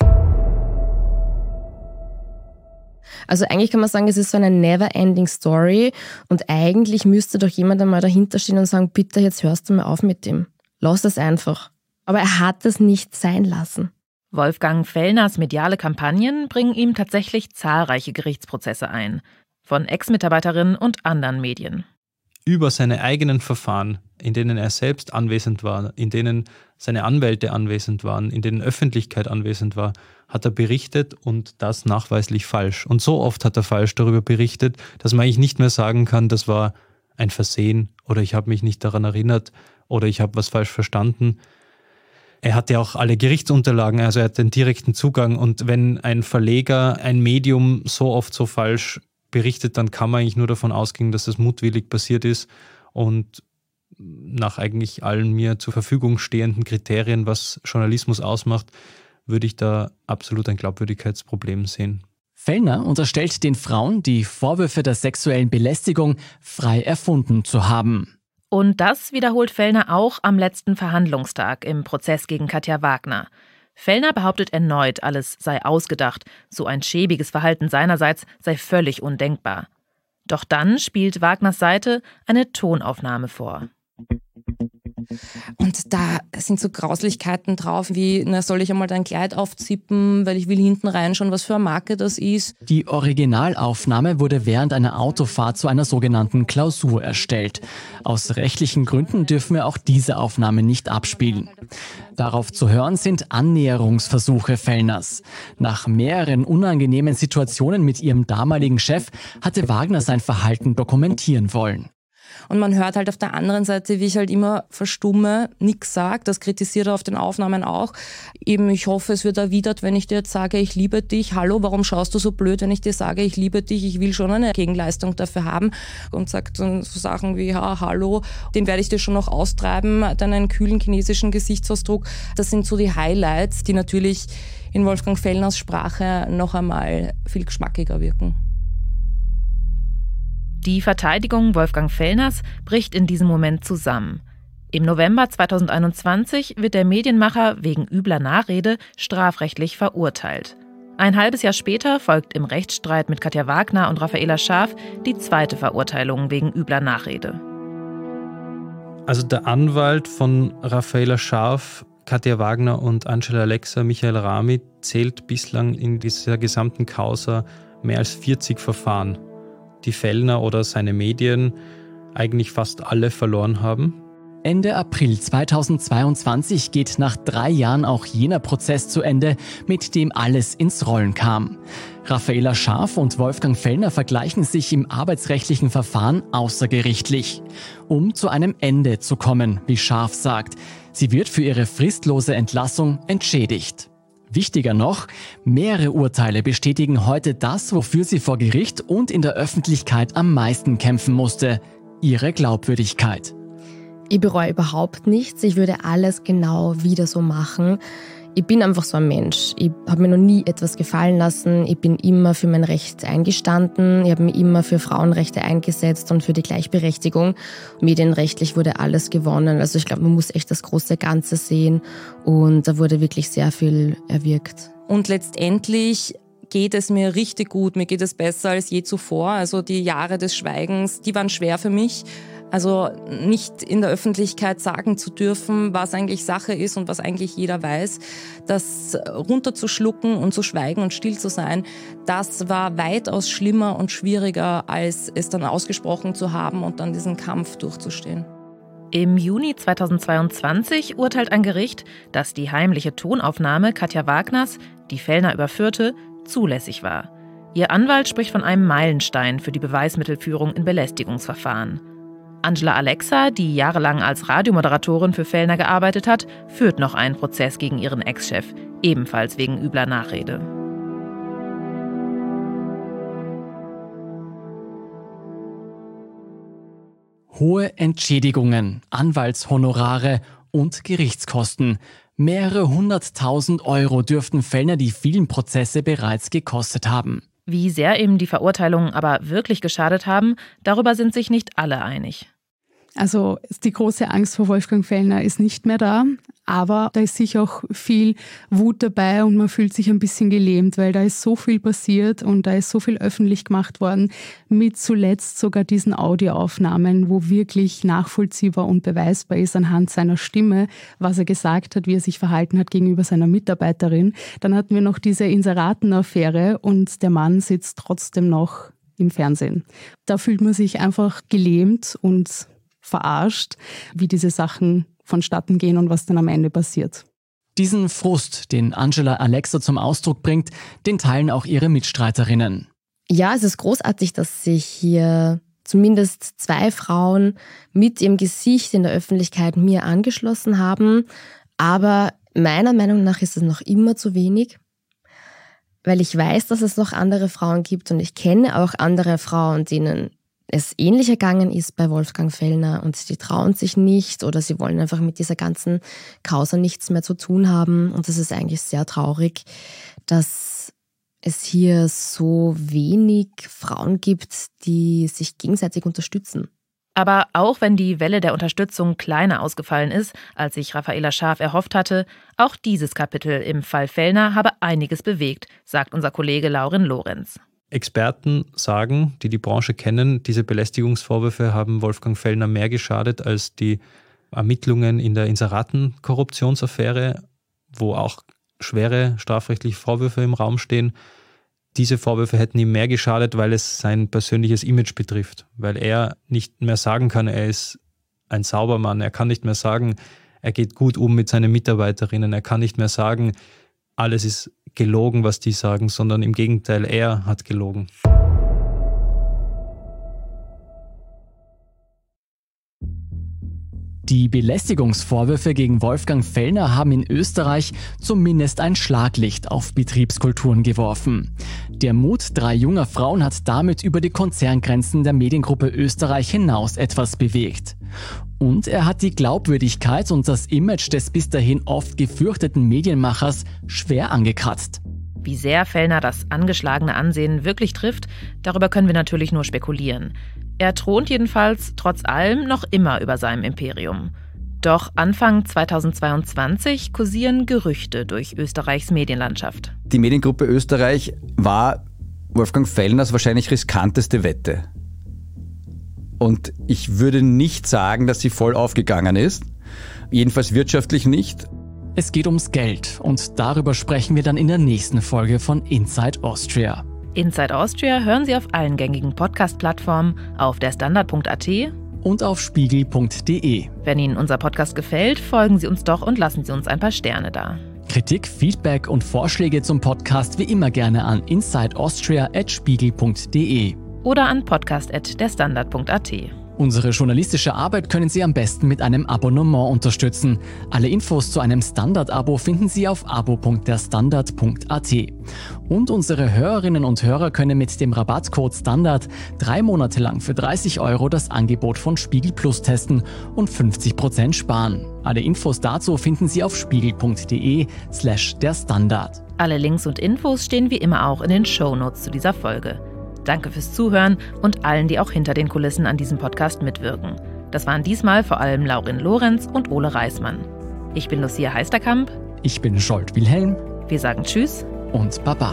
Also eigentlich kann man sagen, es ist so eine never-ending Story und eigentlich müsste doch jemand einmal dahinter stehen und sagen, bitte, jetzt hörst du mal auf mit dem. Lass das einfach. Aber er hat es nicht sein lassen. Wolfgang Fellners mediale Kampagnen bringen ihm tatsächlich zahlreiche Gerichtsprozesse ein. Von Ex-Mitarbeiterinnen und anderen Medien. Über seine eigenen Verfahren, in denen er selbst anwesend war, in denen seine Anwälte anwesend waren, in denen Öffentlichkeit anwesend war, hat er berichtet und das nachweislich falsch. Und so oft hat er falsch darüber berichtet, dass man eigentlich nicht mehr sagen kann, das war ein Versehen oder ich habe mich nicht daran erinnert oder ich habe was falsch verstanden. Er hatte auch alle Gerichtsunterlagen, also er hat den direkten Zugang. Und wenn ein Verleger ein Medium so oft so falsch berichtet, dann kann man eigentlich nur davon ausgehen, dass das mutwillig passiert ist und nach eigentlich allen mir zur Verfügung stehenden Kriterien, was Journalismus ausmacht, würde ich da absolut ein Glaubwürdigkeitsproblem sehen. Fellner unterstellt den Frauen, die Vorwürfe der sexuellen Belästigung frei erfunden zu haben. Und das wiederholt Fellner auch am letzten Verhandlungstag im Prozess gegen Katja Wagner. Fellner behauptet erneut, alles sei ausgedacht, so ein schäbiges Verhalten seinerseits sei völlig undenkbar. Doch dann spielt Wagners Seite eine Tonaufnahme vor. Und da sind so Grauslichkeiten drauf, wie, na, soll ich einmal dein Kleid aufzippen, weil ich will hinten reinschauen, was für eine Marke das ist. Die Originalaufnahme wurde während einer Autofahrt zu einer sogenannten Klausur erstellt. Aus rechtlichen Gründen dürfen wir auch diese Aufnahme nicht abspielen. Darauf zu hören sind Annäherungsversuche Fellners. Nach mehreren unangenehmen Situationen mit ihrem damaligen Chef hatte Wagner sein Verhalten dokumentieren wollen. Und man hört halt auf der anderen Seite, wie ich halt immer verstumme, nichts sage. Das kritisiert er auf den Aufnahmen auch. Eben, ich hoffe, es wird erwidert, wenn ich dir jetzt sage, ich liebe dich. Hallo, warum schaust du so blöd, wenn ich dir sage, ich liebe dich? Ich will schon eine Gegenleistung dafür haben. Und sagt dann so Sachen wie, ja, hallo, den werde ich dir schon noch austreiben. Dann einen kühlen chinesischen Gesichtsausdruck. Das sind so die Highlights, die natürlich in Wolfgang Fellners Sprache noch einmal viel geschmackiger wirken. Die Verteidigung Wolfgang Fellners bricht in diesem Moment zusammen. Im November 2021 wird der Medienmacher wegen übler Nachrede strafrechtlich verurteilt. Ein halbes Jahr später folgt im Rechtsstreit mit Katja Wagner und Raffaela Scharf die zweite Verurteilung wegen übler Nachrede. Also der Anwalt von Raffaela Scharf, Katja Wagner und Angela Alexa, Michael Rami, zählt bislang in dieser gesamten Causa mehr als 40 Verfahren, die Fellner oder seine Medien eigentlich fast alle verloren haben. Ende April 2022 geht nach 3 Jahren auch jener Prozess zu Ende, mit dem alles ins Rollen kam. Raffaela Scharf und Wolfgang Fellner vergleichen sich im arbeitsrechtlichen Verfahren außergerichtlich, um zu einem Ende zu kommen, wie Scharf sagt. Sie wird für ihre fristlose Entlassung entschädigt. Wichtiger noch, mehrere Urteile bestätigen heute das, wofür sie vor Gericht und in der Öffentlichkeit am meisten kämpfen musste: ihre Glaubwürdigkeit. Ich bereue überhaupt nichts. Ich würde alles genau wieder so machen. Ich bin einfach so ein Mensch. Ich habe mir noch nie etwas gefallen lassen. Ich bin immer für mein Recht eingestanden. Ich habe mich immer für Frauenrechte eingesetzt und für die Gleichberechtigung. Medienrechtlich wurde alles gewonnen. Also ich glaube, man muss echt das große Ganze sehen. Und da wurde wirklich sehr viel erwirkt. Und letztendlich geht es mir richtig gut. Mir geht es besser als je zuvor. Also die Jahre des Schweigens, die waren schwer für mich. Also nicht in der Öffentlichkeit sagen zu dürfen, was eigentlich Sache ist und was eigentlich jeder weiß. Das runterzuschlucken und zu schweigen und still zu sein, das war weitaus schlimmer und schwieriger, als es dann ausgesprochen zu haben und dann diesen Kampf durchzustehen. Im Juni 2022 urteilt ein Gericht, dass die heimliche Tonaufnahme Katja Wagners, die Fellner überführte, zulässig war. Ihr Anwalt spricht von einem Meilenstein für die Beweismittelführung in Belästigungsverfahren. Angela Alexa, die jahrelang als Radiomoderatorin für Fellner gearbeitet hat, führt noch einen Prozess gegen ihren Ex-Chef, ebenfalls wegen übler Nachrede. Hohe Entschädigungen, Anwaltshonorare und Gerichtskosten. Mehrere 100.000 Euro dürften Fellner die vielen Prozesse bereits gekostet haben. Wie sehr ihm die Verurteilungen aber wirklich geschadet haben, darüber sind sich nicht alle einig. Also die große Angst vor Wolfgang Fellner ist nicht mehr da, aber da ist sicher auch viel Wut dabei und man fühlt sich ein bisschen gelähmt, weil da ist so viel passiert und da ist so viel öffentlich gemacht worden, mit zuletzt sogar diesen Audioaufnahmen, wo wirklich nachvollziehbar und beweisbar ist anhand seiner Stimme, was er gesagt hat, wie er sich verhalten hat gegenüber seiner Mitarbeiterin. Dann hatten wir noch diese Inseratenaffäre und der Mann sitzt trotzdem noch im Fernsehen. Da fühlt man sich einfach gelähmt und verarscht, wie diese Sachen vonstatten gehen und was dann am Ende passiert. Diesen Frust, den Angela Alexa zum Ausdruck bringt, den teilen auch ihre Mitstreiterinnen. Ja, es ist großartig, dass sich hier zumindest 2 Frauen mit ihrem Gesicht in der Öffentlichkeit mir angeschlossen haben. Aber meiner Meinung nach ist es noch immer zu wenig, weil ich weiß, dass es noch andere Frauen gibt und ich kenne auch andere Frauen, denen es ähnlich ergangen ist bei Wolfgang Fellner und die trauen sich nicht oder sie wollen einfach mit dieser ganzen Causa nichts mehr zu tun haben. Und das ist eigentlich sehr traurig, dass es hier so wenig Frauen gibt, die sich gegenseitig unterstützen. Aber auch wenn die Welle der Unterstützung kleiner ausgefallen ist, als sich Raffaela Scharf erhofft hatte, auch dieses Kapitel im Fall Fellner habe einiges bewegt, sagt unser Kollege Laurin Lorenz. Experten sagen, die die Branche kennen, diese Belästigungsvorwürfe haben Wolfgang Fellner mehr geschadet als die Ermittlungen in der Inseraten-Korruptionsaffäre, wo auch schwere strafrechtliche Vorwürfe im Raum stehen. Diese Vorwürfe hätten ihm mehr geschadet, weil es sein persönliches Image betrifft, weil er nicht mehr sagen kann, er ist ein Saubermann, er kann nicht mehr sagen, er geht gut um mit seinen Mitarbeiterinnen, er kann nicht mehr sagen, alles ist gelogen, was die sagen, sondern im Gegenteil, er hat gelogen. Die Belästigungsvorwürfe gegen Wolfgang Fellner haben in Österreich zumindest ein Schlaglicht auf Betriebskulturen geworfen. Der Mut 3 junger Frauen hat damit über die Konzerngrenzen der Mediengruppe Österreich hinaus etwas bewegt. Und er hat die Glaubwürdigkeit und das Image des bis dahin oft gefürchteten Medienmachers schwer angekratzt. Wie sehr Fellner das angeschlagene Ansehen wirklich trifft, darüber können wir natürlich nur spekulieren. Er thront jedenfalls trotz allem noch immer über seinem Imperium. Doch Anfang 2022 kursieren Gerüchte durch Österreichs Medienlandschaft. Die Mediengruppe Österreich war Wolfgang Fellners wahrscheinlich riskanteste Wette. Und ich würde nicht sagen, dass sie voll aufgegangen ist. Jedenfalls wirtschaftlich nicht. Es geht ums Geld und darüber sprechen wir dann in der nächsten Folge von Inside Austria. Inside Austria hören Sie auf allen gängigen Podcast-Plattformen, auf derstandard.at und auf spiegel.de. Wenn Ihnen unser Podcast gefällt, folgen Sie uns doch und lassen Sie uns ein paar Sterne da. Kritik, Feedback und Vorschläge zum Podcast wie immer gerne an insideaustria@spiegel.de oder an podcast@derstandard.at. Unsere journalistische Arbeit können Sie am besten mit einem Abonnement unterstützen. Alle Infos zu einem Standard-Abo finden Sie auf abo.derstandard.at. Und unsere Hörerinnen und Hörer können mit dem Rabattcode STANDARD 3 Monate lang für 30 € das Angebot von Spiegel Plus testen und 50% sparen. Alle Infos dazu finden Sie auf spiegel.de/derstandard. Alle Links und Infos stehen wie immer auch in den Shownotes zu dieser Folge. Danke fürs Zuhören und allen, die auch hinter den Kulissen an diesem Podcast mitwirken. Das waren diesmal vor allem Laurin Lorenz und Ole Reismann. Ich bin Lucia Heisterkamp. Ich bin Scholt Wilhelm. Wir sagen Tschüss und Baba.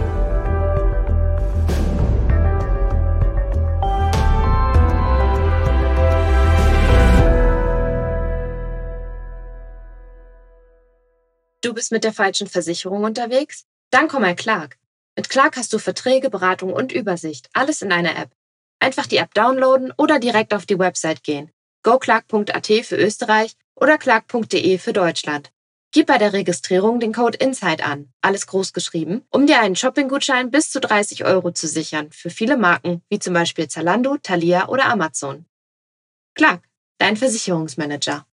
Du bist mit der falschen Versicherung unterwegs? Dann komm mal Clark. Mit Clark hast du Verträge, Beratung und Übersicht. Alles in einer App. Einfach die App downloaden oder direkt auf die Website gehen. goclark.at für Österreich oder clark.de für Deutschland. Gib bei der Registrierung den Code INSIDE an, alles groß geschrieben, um dir einen Shopping-Gutschein bis zu 30 € zu sichern für viele Marken, wie zum Beispiel Zalando, Thalia oder Amazon. Clark, dein Versicherungsmanager.